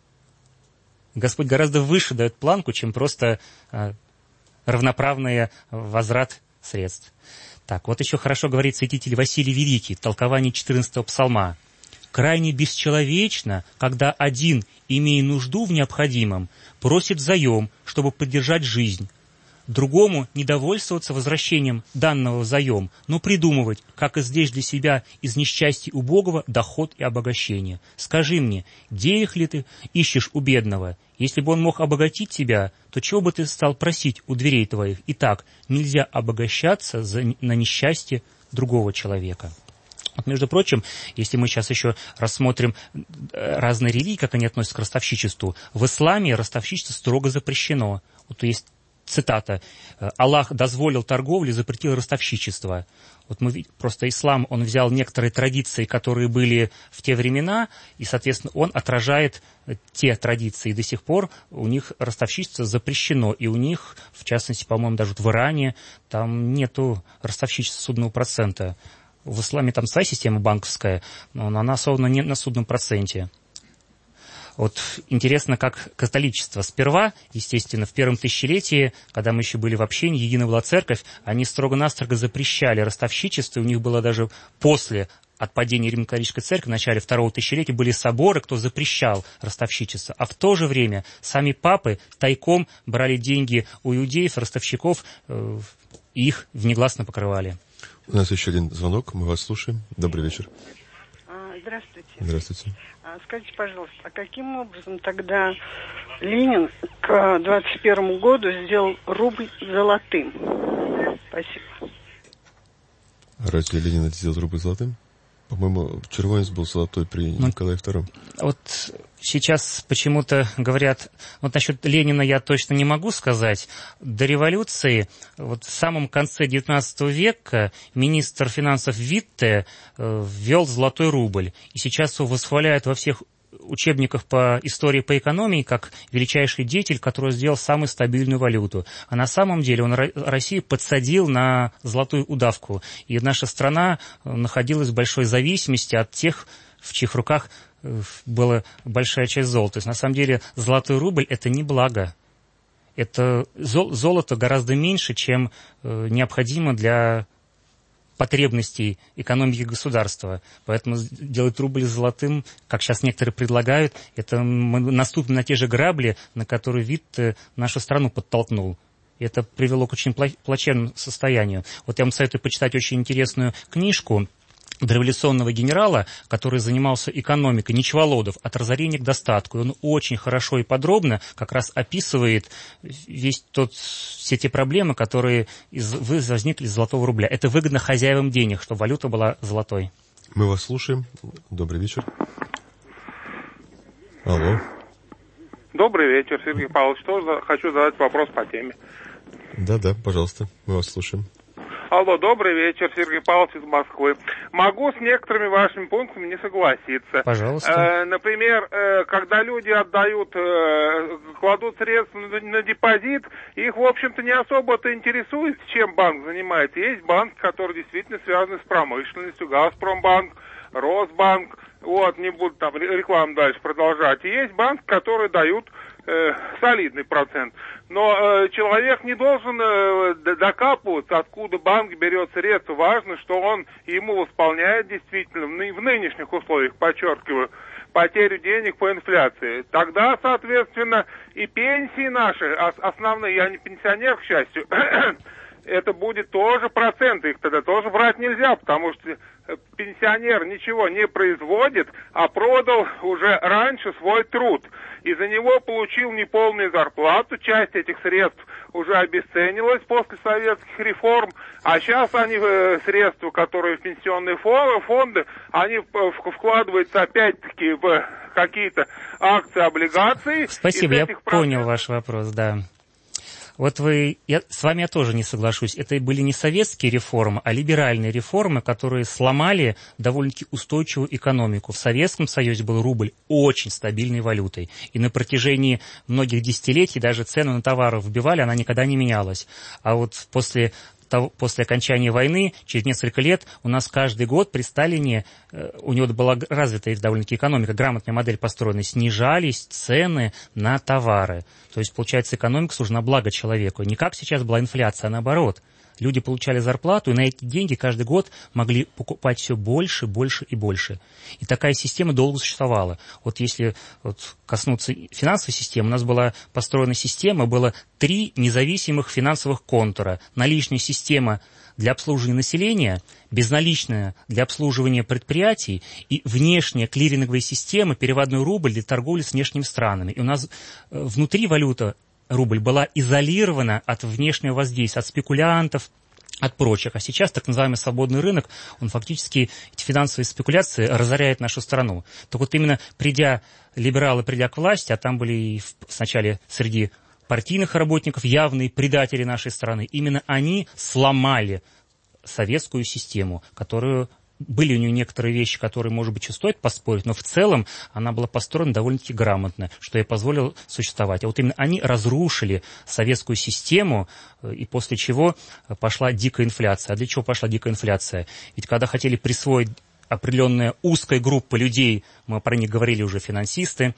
Speaker 4: Господь гораздо выше дает планку, чем просто равноправный возврат средств. Так, вот еще хорошо говорит святитель Василий Великий в толковании 14-го псалма. «Крайне бесчеловечно, когда один, имея нужду в необходимом, просит заем, чтобы поддержать жизнь. Другому не довольствоваться возвращением данного заем, но придумывать, как извлечь для себя из несчастья убогого доход и обогащение. Скажи мне, денег ли ты ищешь у бедного? Если бы он мог обогатить тебя, то чего бы ты стал просить у дверей твоих? Итак, нельзя обогащаться на несчастье другого человека». Вот, между прочим, если мы сейчас еще рассмотрим разные религии, как они относятся к ростовщичеству, в исламе ростовщичество строго запрещено. Вот есть цитата: «Аллах дозволил торговлю, запретил ростовщичество». Вот мы просто ислам, он взял некоторые традиции, которые были в те времена, и, соответственно, он отражает те традиции. И до сих пор у них ростовщичество запрещено. И у них, в частности, по-моему, даже в Иране, там нету ростовщичества судного процента. В исламе там своя система банковская, но она основана не на судном проценте. Вот интересно, как католичество. Сперва, естественно, в первом тысячелетии, когда мы еще были в общении, едина была церковь, они строго-настрого запрещали ростовщичество. У них было даже после отпадения Римско-католической церкви, в начале второго тысячелетия, были соборы, кто запрещал ростовщичество. А в то же время сами папы тайком брали деньги у иудеев, ростовщиков, и их внегласно покрывали.
Speaker 3: У нас еще один звонок, мы вас слушаем. Добрый вечер.
Speaker 13: Здравствуйте.
Speaker 3: Здравствуйте.
Speaker 13: Скажите, пожалуйста, а каким образом тогда Ленин к 21 году сделал рубль золотым? Спасибо.
Speaker 3: Разве Ленин это сделал рубль золотым? По-моему, червонец был золотой при Николае II.
Speaker 4: Вот сейчас почему-то говорят, вот насчет Ленина я точно не могу сказать. До революции, вот в самом конце XIX века, министр финансов Витте ввел золотой рубль. И сейчас его восхваляют во всех учебниках по истории, по экономии, как величайший деятель, который сделал самую стабильную валюту. А на самом деле он Россию подсадил на золотую удавку. И наша страна находилась в большой зависимости от тех, в чьих руках была большая часть золота. То есть, на самом деле, золотой рубль – это не благо. Это золото гораздо меньше, чем необходимо для потребностей экономики государства. Поэтому делать рубль золотым, как сейчас некоторые предлагают, это мы наступим на те же грабли, на которые Витте нашу страну подтолкнул. И это привело к очень плачевному состоянию. Вот я вам советую почитать очень интересную книжку дореволюционного генерала, который занимался экономикой, Нечволодов, «От разорения к достатку». И он очень хорошо и подробно как раз описывает все те проблемы, которые возникли из золотого рубля. Это выгодно хозяевам денег, чтобы валюта была золотой.
Speaker 3: Мы вас слушаем. Добрый вечер. Алло.
Speaker 14: Добрый вечер, Сергей Павлович. Тоже хочу задать вопрос по теме.
Speaker 3: Да, пожалуйста, мы вас слушаем.
Speaker 14: Алло, добрый вечер, Сергей Павлович из Москвы. Могу с некоторыми вашими пунктами не согласиться.
Speaker 4: Пожалуйста.
Speaker 14: Например, когда люди отдают, кладут средства на депозит, их, в общем-то, не особо-то интересует, чем банк занимается. Есть банки, которые действительно связаны с промышленностью, Газпромбанк, Росбанк, вот, не буду там рекламу дальше продолжать. И есть банки, которые дают солидный процент. Но человек не должен докапываться, откуда банк берет средства. Важно, что он ему восполняет действительно в нынешних условиях, подчеркиваю, потерю денег по инфляции. Тогда, соответственно, и пенсии наши, основные, я не пенсионер, к счастью, это будет тоже проценты, их тогда тоже брать нельзя, потому что пенсионер ничего не производит, а продал уже раньше свой труд. И за него получил неполную зарплату, часть этих средств уже обесценилась после советских реформ, а сейчас они, средства, которые в пенсионные фонды, они вкладываются опять-таки в какие-то акции, облигации.
Speaker 4: Спасибо, я понял ваш вопрос, да. Вот с вами я тоже не соглашусь. Это были не советские реформы, а либеральные реформы, которые сломали довольно-таки устойчивую экономику. В Советском Союзе был рубль очень стабильной валютой. И на протяжении многих десятилетий даже цену на товары вбивали, она никогда не менялась. А вот после окончания войны, через несколько лет, у нас каждый год при Сталине, у него была развитая довольно-таки экономика, грамотная модель построена, снижались цены на товары. То есть, получается, экономика служит на благо человеку. Не как сейчас была инфляция, а наоборот. Люди получали зарплату, и на эти деньги каждый год могли покупать все больше, больше и больше. И такая система долго существовала. Вот если коснуться финансовой системы, у нас была построена система, было 3 независимых финансовых контура. Наличная система для обслуживания населения, безналичная для обслуживания предприятий и внешняя клиринговая система, переводной рубль для торговли с внешними странами. И у нас внутри валюта рубль была изолирована от внешнего воздействия, от спекулянтов, от прочих. А сейчас так называемый свободный рынок, он фактически, эти финансовые спекуляции разоряет нашу страну. Так вот именно либералы придя к власти, а там были и сначала среди партийных работников явные предатели нашей страны, именно они сломали советскую систему, которую... Были у нее некоторые вещи, которые, может быть, еще стоит поспорить, но в целом она была построена довольно-таки грамотно, что ей позволило существовать. А вот именно они разрушили советскую систему, и после чего пошла дикая инфляция. А для чего пошла дикая инфляция? Ведь когда хотели присвоить определенная узкая группа людей, мы про них говорили уже, финансисты,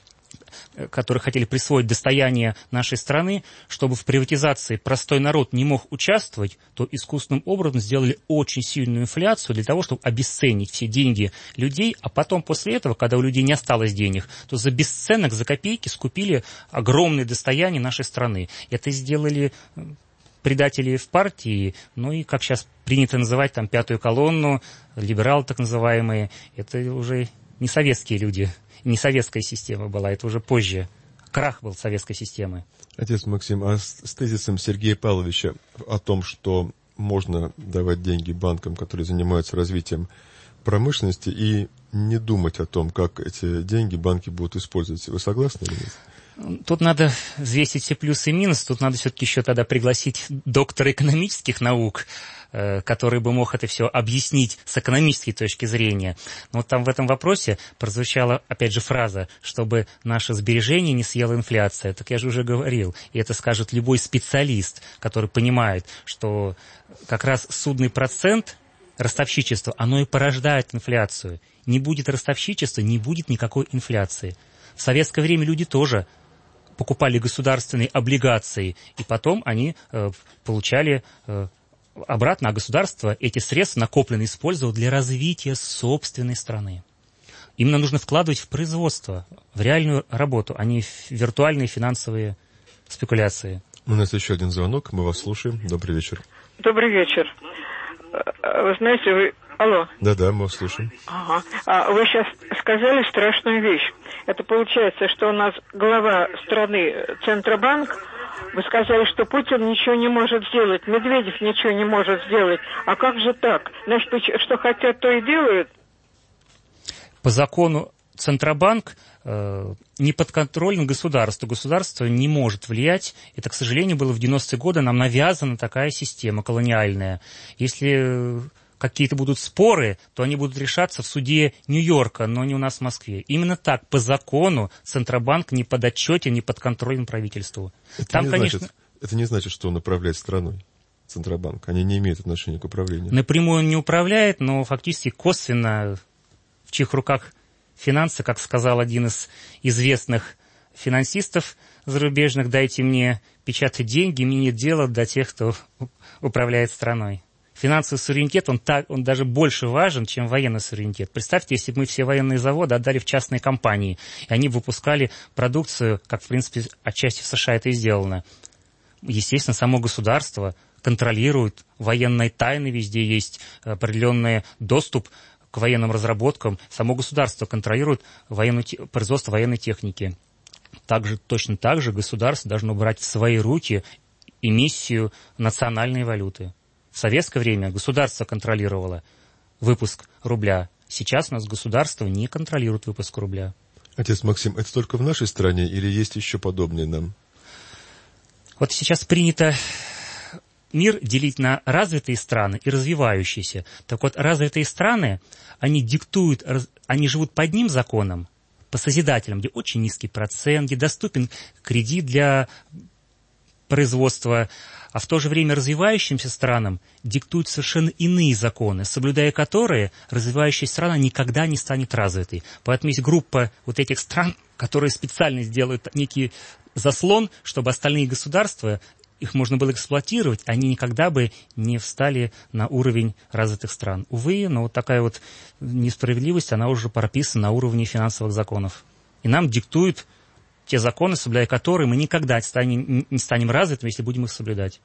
Speaker 4: которые хотели присвоить достояние нашей страны, чтобы в приватизации простой народ не мог участвовать, то искусственным образом сделали очень сильную инфляцию для того, чтобы обесценить все деньги людей, а потом после этого, когда у людей не осталось денег, то за бесценок, за копейки скупили огромные достояния нашей страны. Это сделали предатели в партии, ну и, как сейчас принято называть, там, пятую колонну, либералы так называемые, это уже не советские люди. Не советская система была, это уже позже. Крах был советской системы.
Speaker 3: Отец Максим, а с тезисом Сергея Павловича о том, что можно давать деньги банкам, которые занимаются развитием промышленности и не думать о том, как эти деньги банки будут использовать. Вы согласны или нет?
Speaker 4: Тут надо взвесить все плюсы и минусы. Тут надо все-таки еще тогда пригласить доктора экономических наук, который бы мог это все объяснить с экономической точки зрения. Но вот там в этом вопросе прозвучала, опять же, фраза, чтобы наше сбережение не съела инфляция. Так я же уже говорил. И это скажет любой специалист, который понимает, что как раз судный процент, ростовщичество, оно и порождает инфляцию. Не будет ростовщичества, не будет никакой инфляции. В советское время люди тоже покупали государственные облигации, и потом они получали обратно, а государство эти средства накопленные использовало для развития собственной страны. Именно нужно вкладывать в производство, в реальную работу, а не в виртуальные финансовые спекуляции.
Speaker 3: У нас еще один звонок, мы вас слушаем. Добрый вечер.
Speaker 15: Добрый вечер. Вы знаете, вы... Алло.
Speaker 3: Да-да, мы вас слушаем.
Speaker 15: Ага. Вы сейчас сказали страшную вещь. Это получается, что у нас глава страны Центробанк, вы сказали, что Путин ничего не может сделать, Медведев ничего не может сделать. А как же так? Значит, что хотят, то и делают?
Speaker 4: По закону Центробанк не подконтролен государству. Государство не может влиять. Это, к сожалению, было в 90-е годы. Нам навязана такая система колониальная. Если какие-то будут споры, то они будут решаться в суде Нью-Йорка, но не у нас в Москве. Именно так, по закону, Центробанк не подотчетен, не подконтролен правительству.
Speaker 3: Это не значит, что он управляет страной, Центробанк. Они не имеют отношения к управлению.
Speaker 4: Напрямую он не управляет, но фактически косвенно в чьих руках финансы, как сказал один из известных финансистов зарубежных, дайте мне печатать деньги, мне нет дела до тех, кто управляет страной. Финансовый суверенитет, он даже больше важен, чем военный суверенитет. Представьте, если бы мы все военные заводы отдали в частные компании, и они выпускали продукцию, как, в принципе, отчасти в США это и сделано. Естественно, само государство контролирует военные тайны, везде есть определенный доступ к военным разработкам. Само государство контролирует производство военной техники. Точно так же государство должно брать в свои руки эмиссию национальной валюты. В советское время государство контролировало выпуск рубля. Сейчас у нас государство не контролирует выпуск рубля.
Speaker 3: Отец Максим, это только в нашей стране или есть еще подобные нам?
Speaker 4: Вот сейчас принято мир делить на развитые страны и развивающиеся. Так вот, развитые страны, они диктуют, они живут по одним законам, по созидателям, где очень низкий процент, где доступен кредит для производства, а в то же время развивающимся странам диктуют совершенно иные законы, соблюдая которые развивающаяся страна никогда не станет развитой. Поэтому есть группа вот этих стран, которые специально сделают некий заслон, чтобы остальные государства, их можно было эксплуатировать, они никогда бы не встали на уровень развитых стран. Увы, но вот такая вот несправедливость, она уже прописана на уровне финансовых законов. И нам диктуют те законы, соблюдая которые мы никогда не станем развитыми, если будем их соблюдать.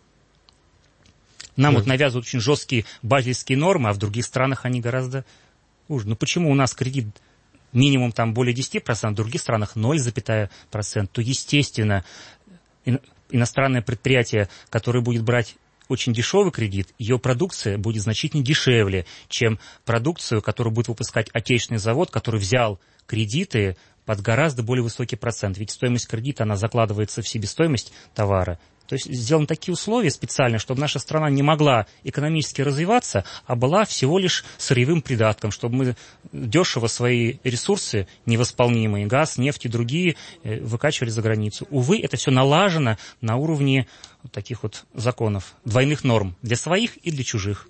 Speaker 4: Нам вот навязывают очень жесткие базельские нормы, а в других странах они гораздо хуже. Ну почему у нас кредит минимум там более 10%, в других странах 0,%? То, естественно, иностранное предприятие, которое будет брать очень дешевый кредит, ее продукция будет значительно дешевле, чем продукцию, которую будет выпускать отечественный завод, который взял кредиты под гораздо более высокий процент. Ведь стоимость кредита, она закладывается в себестоимость товара. То есть сделаны такие условия специально, чтобы наша страна не могла экономически развиваться, а была всего лишь сырьевым придатком, чтобы мы дешево свои ресурсы невосполнимые, газ, нефть и другие, выкачивали за границу. Увы, это все налажено на уровне таких вот законов, двойных норм для своих и для чужих.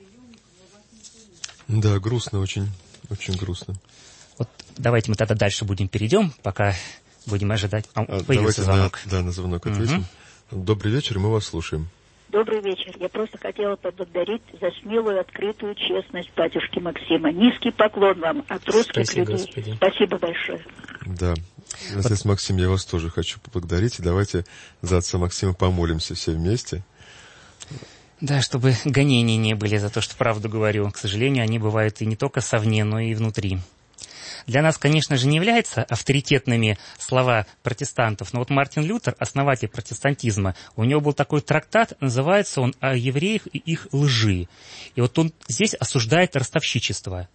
Speaker 3: Да, грустно очень, очень грустно.
Speaker 4: Вот давайте мы тогда дальше перейдем, пока будем ожидать. Появился звонок.
Speaker 3: На звонок ответим. Добрый вечер, мы вас слушаем.
Speaker 16: Добрый вечер. Я просто хотела поблагодарить за смелую, открытую честность батюшки Максима. Низкий поклон вам от русских людей. Господи. Спасибо большое.
Speaker 3: Да. Отец Максим, я вас тоже хочу поблагодарить. И давайте за отца Максима помолимся все вместе.
Speaker 4: Да, чтобы гонений не были за то, что правду говорю. К сожалению, они бывают и не только совне, но и внутри. для нас, конечно же, не являются авторитетными слова протестантов, но вот Мартин Лютер, основатель протестантизма, у него был такой трактат, называется он «О евреях и их лжи». И вот он здесь осуждает ростовщичество.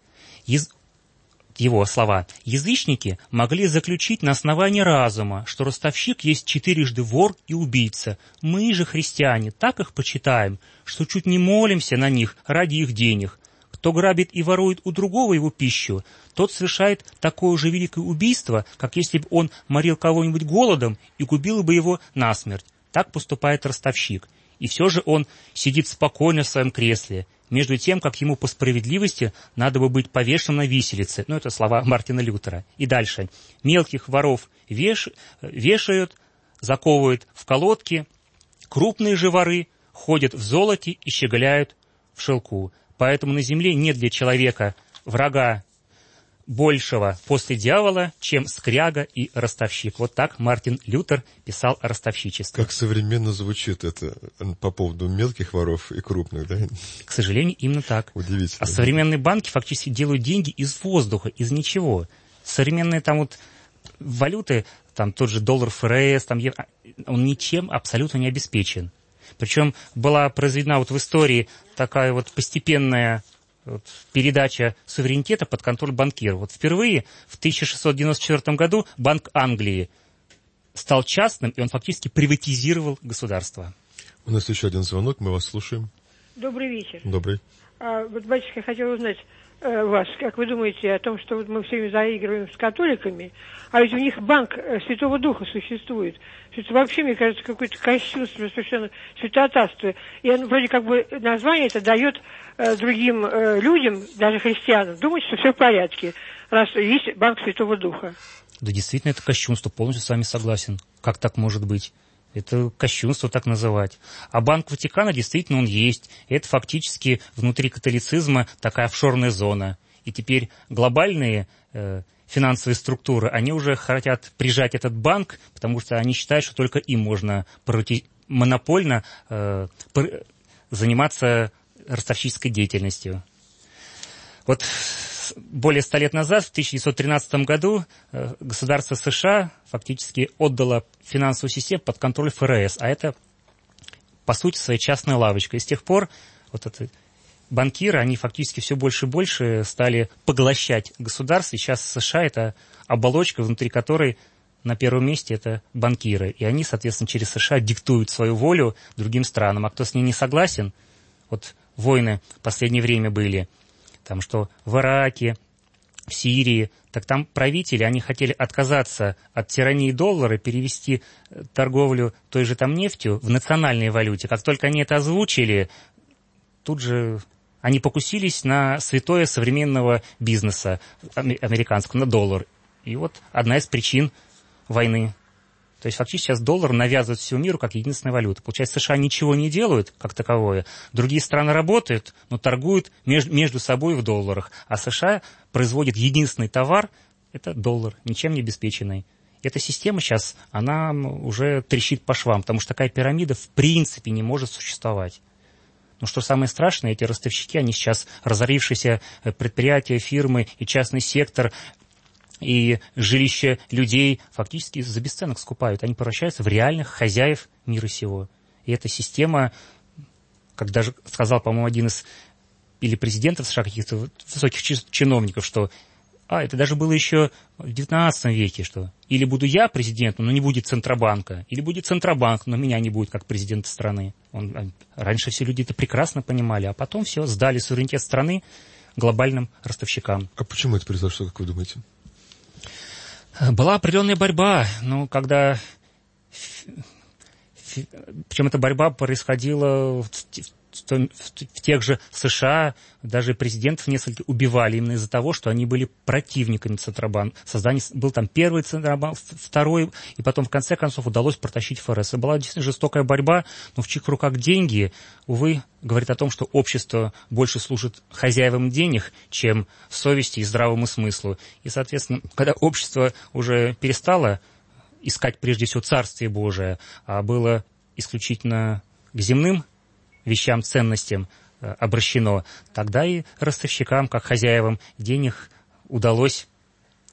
Speaker 4: Его слова. «Язычники могли заключить на основании разума, что ростовщик есть четырежды вор и убийца. Мы же, христиане, так их почитаем, что чуть не молимся на них ради их денег. Кто грабит и ворует у другого его пищу, тот совершает такое же великое убийство, как если бы он морил кого-нибудь голодом и губил бы его насмерть. Так поступает ростовщик. И все же он сидит спокойно в своем кресле, между тем, как ему по справедливости надо бы быть повешенным на виселице». Ну, это слова Мартина Лютера. И дальше. «Мелких воров вешают, заковывают в колодки, крупные же воры ходят в золоте и щеголяют в шелку. Поэтому на земле нет для человека врага большего после дьявола, чем скряга и ростовщик». Вот так Мартин Лютер писал о ростовщичестве.
Speaker 3: Как современно звучит это по поводу мелких воров и крупных, да?
Speaker 4: К сожалению, именно так.
Speaker 3: Удивительно.
Speaker 4: А современные банки фактически делают деньги из воздуха, из ничего. Современные там вот валюты, там тот же доллар ФРС, там, он ничем абсолютно не обеспечен. Причем была произведена вот в истории такая вот постепенная передача суверенитета под контроль банкиров. Вот впервые в 1694 году Банк Англии стал частным, и он фактически приватизировал государство.
Speaker 3: У нас еще один звонок, мы вас слушаем.
Speaker 17: Добрый вечер.
Speaker 3: Добрый.
Speaker 17: Вот, батюшка, я хотела узнать вас, как вы думаете о том, что вот мы все время заигрываем с католиками, а ведь у них банк Святого Духа существует. Это вообще, мне кажется, какое-то кощунство, совершенно святотатство. И вроде как бы название это дает другим людям, даже христианам, думать, что все в порядке, раз есть банк Святого Духа.
Speaker 4: Да, действительно, это кощунство, полностью с вами согласен. Как так может быть? Это кощунство так называть. А Банк Ватикана действительно он есть. Это фактически внутри католицизма такая офшорная зона. И теперь глобальные финансовые структуры, они уже хотят прижать этот банк, потому что они считают, что только им можно монопольно заниматься ростовщической деятельностью. Вот более 100 лет назад, в 1913 году, государство США фактически отдало финансовую систему под контроль ФРС, а это, по сути, своя частная лавочка. И с тех пор вот это банкиры, они фактически все больше и больше стали поглощать государство, и сейчас США это оболочка, внутри которой на первом месте это банкиры. И они, соответственно, через США диктуют свою волю другим странам. А кто с ней не согласен, вот войны в последнее время были, там что в Ираке, в Сирии, так там правители, они хотели отказаться от тирании доллара, перевести торговлю той же там нефтью в национальной валюте. Как только они это озвучили, тут же они покусились на святое современного бизнеса американского, на доллар. И вот одна из причин войны. То есть фактически сейчас доллар навязывают всему миру как единственная валюта. Получается, США ничего не делают как таковое, другие страны работают, но торгуют между собой в долларах. А США производит единственный товар – это доллар, ничем не обеспеченный. Эта система сейчас, она уже трещит по швам, потому что такая пирамида в принципе не может существовать. Но что самое страшное, эти ростовщики, они сейчас разорившиеся предприятия, фирмы и частный сектор – и жилища людей фактически за бесценок скупают. Они превращаются в реальных хозяев мира сего. И эта система, как даже сказал, по-моему, один из или президентов США, каких-то высоких чиновников, что это даже было еще в XIX веке, что или буду я президентом, но не будет Центробанка, или будет Центробанк, но меня не будет как президента страны. Раньше все люди это прекрасно понимали, а потом все, сдали суверенитет страны глобальным ростовщикам.
Speaker 3: А почему это произошло, как вы думаете?
Speaker 4: Была определенная борьба, когда... Причем эта борьба происходила в тех же США, даже президентов несколько убивали именно из-за того, что они были противниками Центробанка. Был там первый Центробанк, второй, и потом в конце концов удалось протащить ФРС. И была действительно жестокая борьба, но в чьих руках деньги, увы, говорит о том, что общество больше служит хозяевам денег, чем совести и здравому смыслу. И, соответственно, когда общество уже перестало искать прежде всего Царствие Божие, а было исключительно к земным вещам, ценностям обращено, тогда и ростовщикам, как хозяевам денег, удалось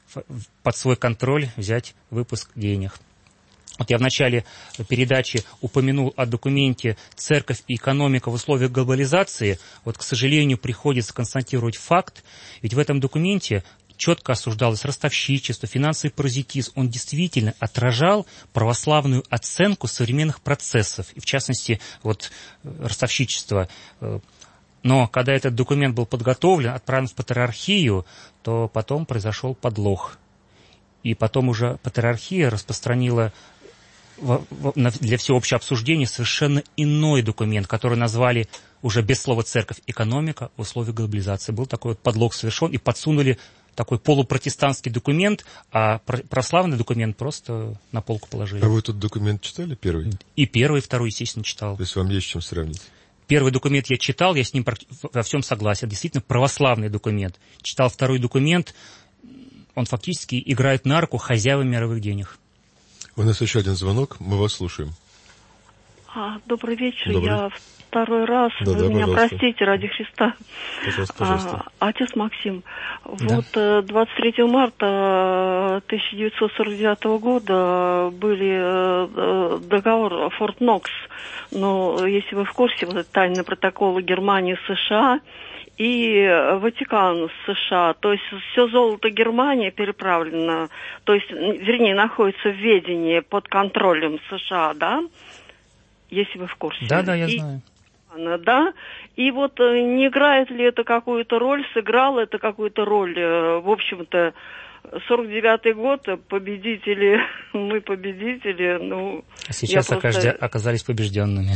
Speaker 4: под свой контроль взять выпуск денег. Вот я в начале передачи упомянул о документе «Церковь и экономика в условиях глобализации». Вот, к сожалению, приходится констатировать факт, ведь в этом документе четко осуждалось ростовщичество, финансовый паразитизм. Он действительно отражал православную оценку современных процессов, и в частности, вот, ростовщичество. Но когда этот документ был подготовлен, отправлен в патриархию, то потом произошел подвох. И потом уже патриархия распространила для всеобщего обсуждения совершенно иной документ, который назвали уже без слова «церковь» экономика в условиях глобализации. Был такой вот подлог совершен, и подсунули такой полупротестантский документ, а православный документ просто на полку положили.
Speaker 3: А вы тот документ читали первый?
Speaker 4: И первый, и второй, естественно, читал.
Speaker 3: То есть вам есть с чем сравнить?
Speaker 4: Первый документ я читал, я с ним во всем согласен. Действительно, православный документ. Читал второй документ, он фактически играет на руку хозяевам мировых денег.
Speaker 3: У нас еще один звонок, мы вас слушаем.
Speaker 18: Добрый вечер,
Speaker 3: Добрый.
Speaker 18: Я второй раз,
Speaker 3: Да,
Speaker 18: вы меня
Speaker 3: пожалуйста.
Speaker 18: простите, ради Христа.
Speaker 3: Пожалуйста.
Speaker 18: Отец Максим,
Speaker 3: Да.
Speaker 18: вот 23 марта 1949 года были договор Форт Нокс, но если вы в курсе, вот это тайные протоколы Германии, США и Ватикан США, то есть все золото Германии переправлено, то есть, вернее, находится в ведении под контролем США, да? Если вы в курсе.
Speaker 4: Да, я знаю.
Speaker 18: Да, и вот не играет ли это какую-то роль, сыграло это какую-то роль, в общем-то, 49-й год, победители, мы победители, ну...
Speaker 4: А сейчас оказались побежденными.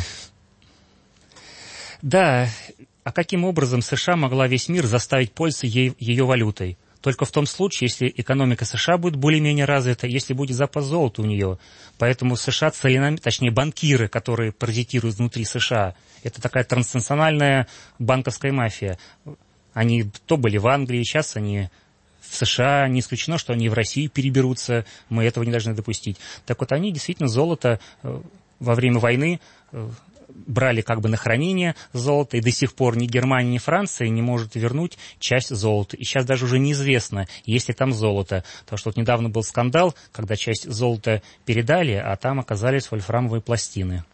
Speaker 4: Да, а каким образом США могла весь мир заставить пользоваться ее валютой? Только в том случае, если экономика США будет более-менее развита, если будет запас золота у нее. Поэтому США точнее банкиры, которые паразитируют внутри США, это такая транснациональная банковская мафия. Они то были в Англии, сейчас они в США, не исключено, что они в Россию переберутся, мы этого не должны допустить. Так вот, они действительно золото во время войны брали как бы на хранение золото, и до сих пор ни Германия, ни Франция не может вернуть часть золота. И сейчас даже уже неизвестно, есть ли там золото. Потому что вот недавно был скандал, когда часть золота передали, а там оказались вольфрамовые пластины.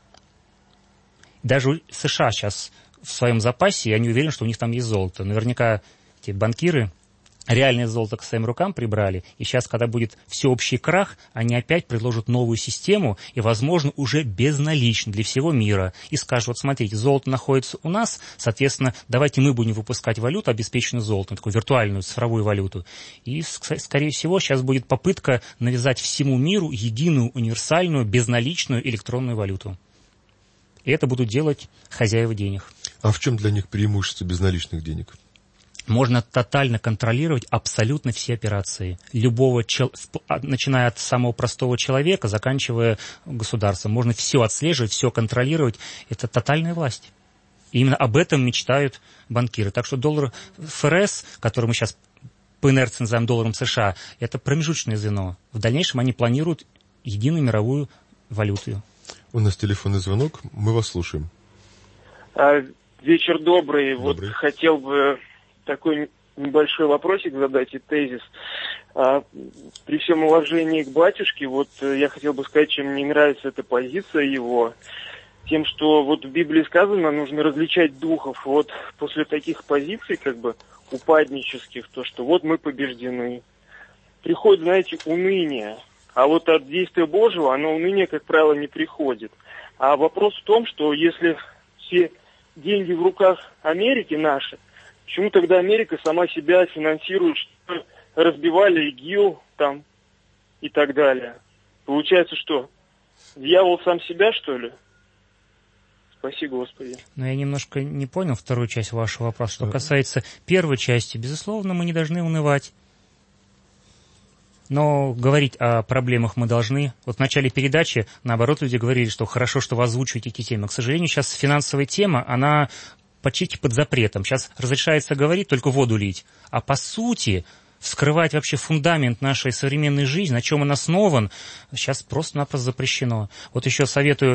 Speaker 4: Даже США сейчас в своем запасе, я не уверен, что у них там есть золото. Наверняка эти банкиры реальное золото к своим рукам прибрали, и сейчас, когда будет всеобщий крах, они опять предложат новую систему, и, возможно, уже безналично для всего мира, и скажут, вот смотрите, золото находится у нас, соответственно, давайте мы будем выпускать валюту, обеспеченную золотом, такую виртуальную цифровую валюту. И, скорее всего, сейчас будет попытка навязать всему миру единую, универсальную, безналичную электронную валюту. И это будут делать хозяева денег.
Speaker 3: А в чем для них преимущество безналичных денег?
Speaker 4: Можно тотально контролировать абсолютно все операции. Начиная от самого простого человека, заканчивая государством. Можно все отслеживать, все контролировать. Это тотальная власть. И именно об этом мечтают банкиры. Так что доллар ФРС, который мы сейчас по инерции называем долларом США, это промежуточное звено. В дальнейшем они планируют единую мировую валюту. У
Speaker 3: нас телефонный звонок, мы вас слушаем.
Speaker 19: Вечер добрый.
Speaker 3: Добрый.
Speaker 19: Вот хотел бы такой небольшой вопросик задать и тезис. При всем уважении к батюшке, вот я хотел бы сказать, чем мне нравится эта позиция его, тем, что вот в Библии сказано, нужно различать духов. Вот после таких позиций, как бы упаднических, то, что вот мы побеждены, приходит, знаете, уныние. А вот от действия Божьего оно уныние, как правило, не приходит. А вопрос в том, что если все деньги в руках Америки наши, почему тогда Америка сама себя финансирует, что разбивали ИГИЛ там и так далее? Получается, что дьявол сам себя, что ли? Спаси Господи.
Speaker 4: Но я немножко не понял вторую часть вашего вопроса. Что касается первой части, безусловно, мы не должны унывать. Но говорить о проблемах мы должны. Вот в начале передачи, наоборот, люди говорили, что хорошо, что вы озвучиваете эти темы. К сожалению, сейчас финансовая тема, она почти под запретом. Сейчас разрешается говорить, только воду лить. А по сути, вскрывать вообще фундамент нашей современной жизни, на чем он основан, сейчас просто-напросто запрещено. Вот еще советую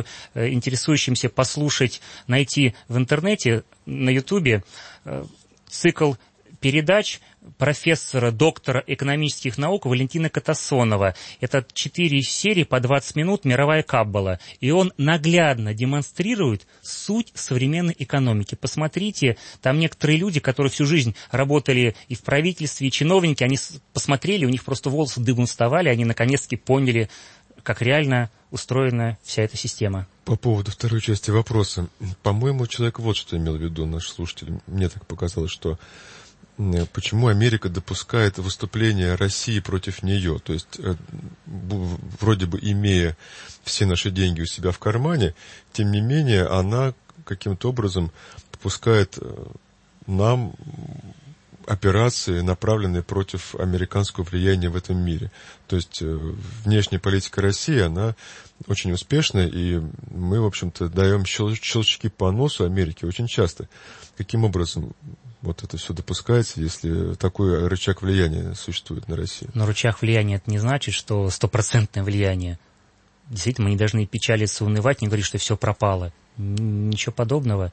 Speaker 4: интересующимся послушать, найти в интернете, на Ютубе, цикл передач профессора, доктора экономических наук Валентина Катасонова. Это 4 серии по 20 минут «Мировая каббала». И он наглядно демонстрирует суть современной экономики. Посмотрите, там некоторые люди, которые всю жизнь работали и в правительстве, и чиновники, они посмотрели, у них просто волосы дыбом вставали, они наконец-таки поняли, как реально устроена вся эта система.
Speaker 3: По поводу второй части вопроса. По-моему, человек вот что имел в виду, наш слушатель. Мне так показалось, что почему Америка допускает выступление России против нее. То есть, вроде бы имея все наши деньги у себя в кармане, тем не менее, она каким-то образом допускает нам операции, направленные против американского влияния в этом мире. То есть внешняя политика России, она очень успешна, и мы, в общем-то, даем щелчки по носу Америке очень часто. Каким образом вот это все допускается, если такой рычаг влияния существует на Россию?
Speaker 4: Но рычаг влияния это не значит, что 100% влияние. Действительно, мы не должны печалиться, унывать, не говорить, что все пропало. Ничего подобного.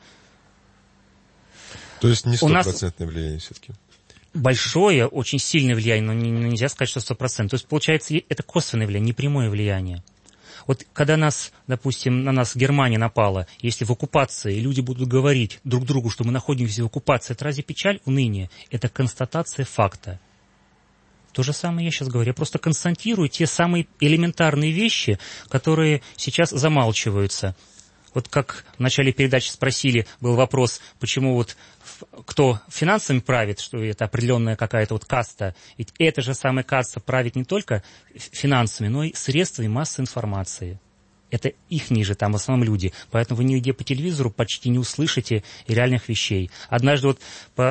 Speaker 3: То есть не 100% влияние все-таки?
Speaker 4: Большое, очень сильное влияние, но нельзя сказать, что 100%. То есть, получается, это косвенное влияние, не прямое влияние. Вот когда нас, допустим, на нас Германия напала, если в оккупации люди будут говорить друг другу, что мы находимся в оккупации, это разве печаль, уныние? Это констатация факта. То же самое я сейчас говорю. Я просто констатирую те самые элементарные вещи, которые сейчас замалчиваются. Вот как в начале передачи спросили, был вопрос, почему вот кто финансами правит, что это определенная какая-то вот каста. Ведь эта же самая каста правит не только финансами, но и средствами массовой информации. Это их ниже, там в основном люди. Поэтому вы нигде по телевизору почти не услышите реальных вещей. Однажды вот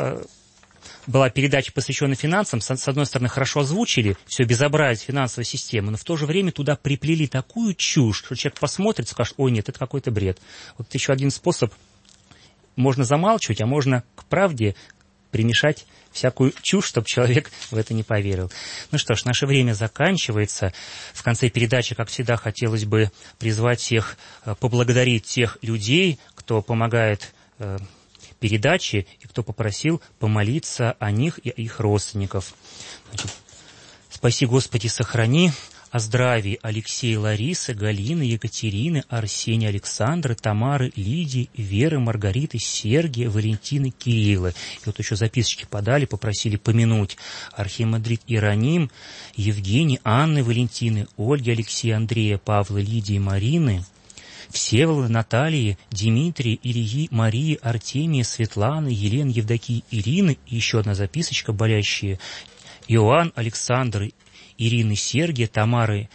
Speaker 4: была передача, посвященная финансам. С одной стороны, хорошо озвучили все безобразие финансовой системы, но в то же время туда приплели такую чушь, что человек посмотрит и скажет: ой, нет, это какой-то бред. Вот еще один способ. Можно замалчивать, а можно к правде примешать всякую чушь, чтобы человек в это не поверил. Ну что ж, наше время заканчивается. В конце передачи, как всегда, хотелось бы призвать всех, поблагодарить тех людей, кто помогает передаче и кто попросил помолиться о них и о их родственников. Значит, спаси, Господи, сохрани. О здравии Алексея, Ларисы, Галины, Екатерины, Арсения, Александры, Тамары, Лидии, Веры, Маргариты, Сергия, Валентины, Кирилла. И вот еще записочки подали, попросили помянуть архимандрит Иероним, Евгений, Анны, Валентины, Ольги, Алексея, Андрея, Павла, Лидии, Марины, Всеволода, Натальи, Дмитрия, Ильи, Марии, Артемия, Светланы, Елены, Евдокии, Ирины. И еще одна записочка, болящие: Иоанн, Александр, Ирины, Сергия, Тамары,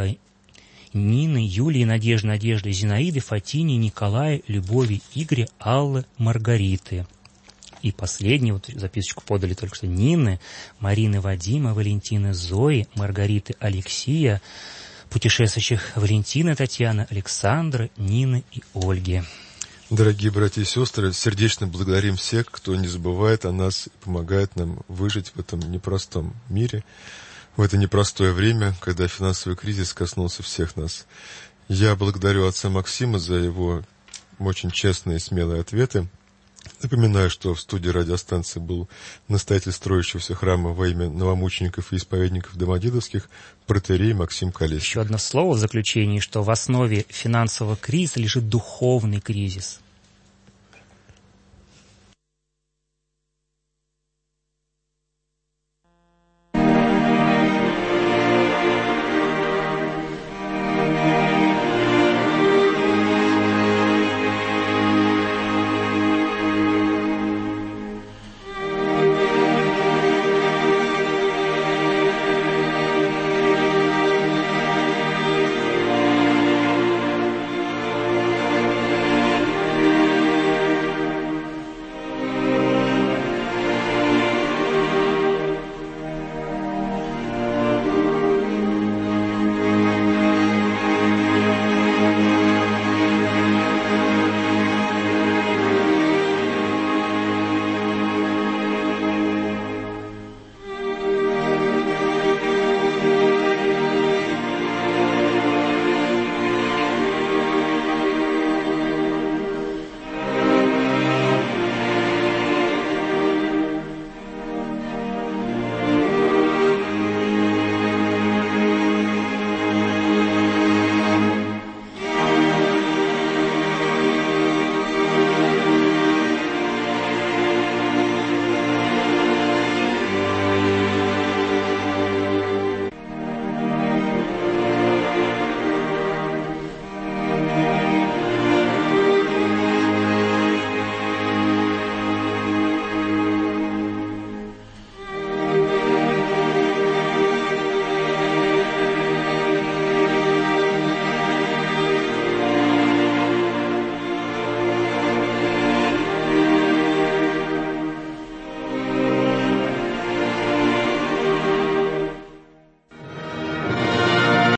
Speaker 4: Нины, Юлии, Надежды, Зинаиды, Фатини, Николая, Любови, Игоря, Аллы, Маргариты. И последнюю вот записочку подали только что: Нины, Марины, Вадима, Валентины, Зои, Маргариты, Алексея, путешествующих Валентины, Татьяны, Александры, Нины и Ольги.
Speaker 3: Дорогие братья и сестры, сердечно благодарим всех, кто не забывает о нас и помогает нам выжить в этом непростом мире, в это непростое время, когда финансовый кризис коснулся всех нас. Я благодарю отца Максима за его очень честные и смелые ответы. Напоминаю, что в студии радиостанции был настоятель строящегося храма во имя новомучеников и исповедников домодедовских протоиерей Максим Колесник.
Speaker 4: Еще одно слово в заключении, что в основе финансового кризиса лежит духовный кризис.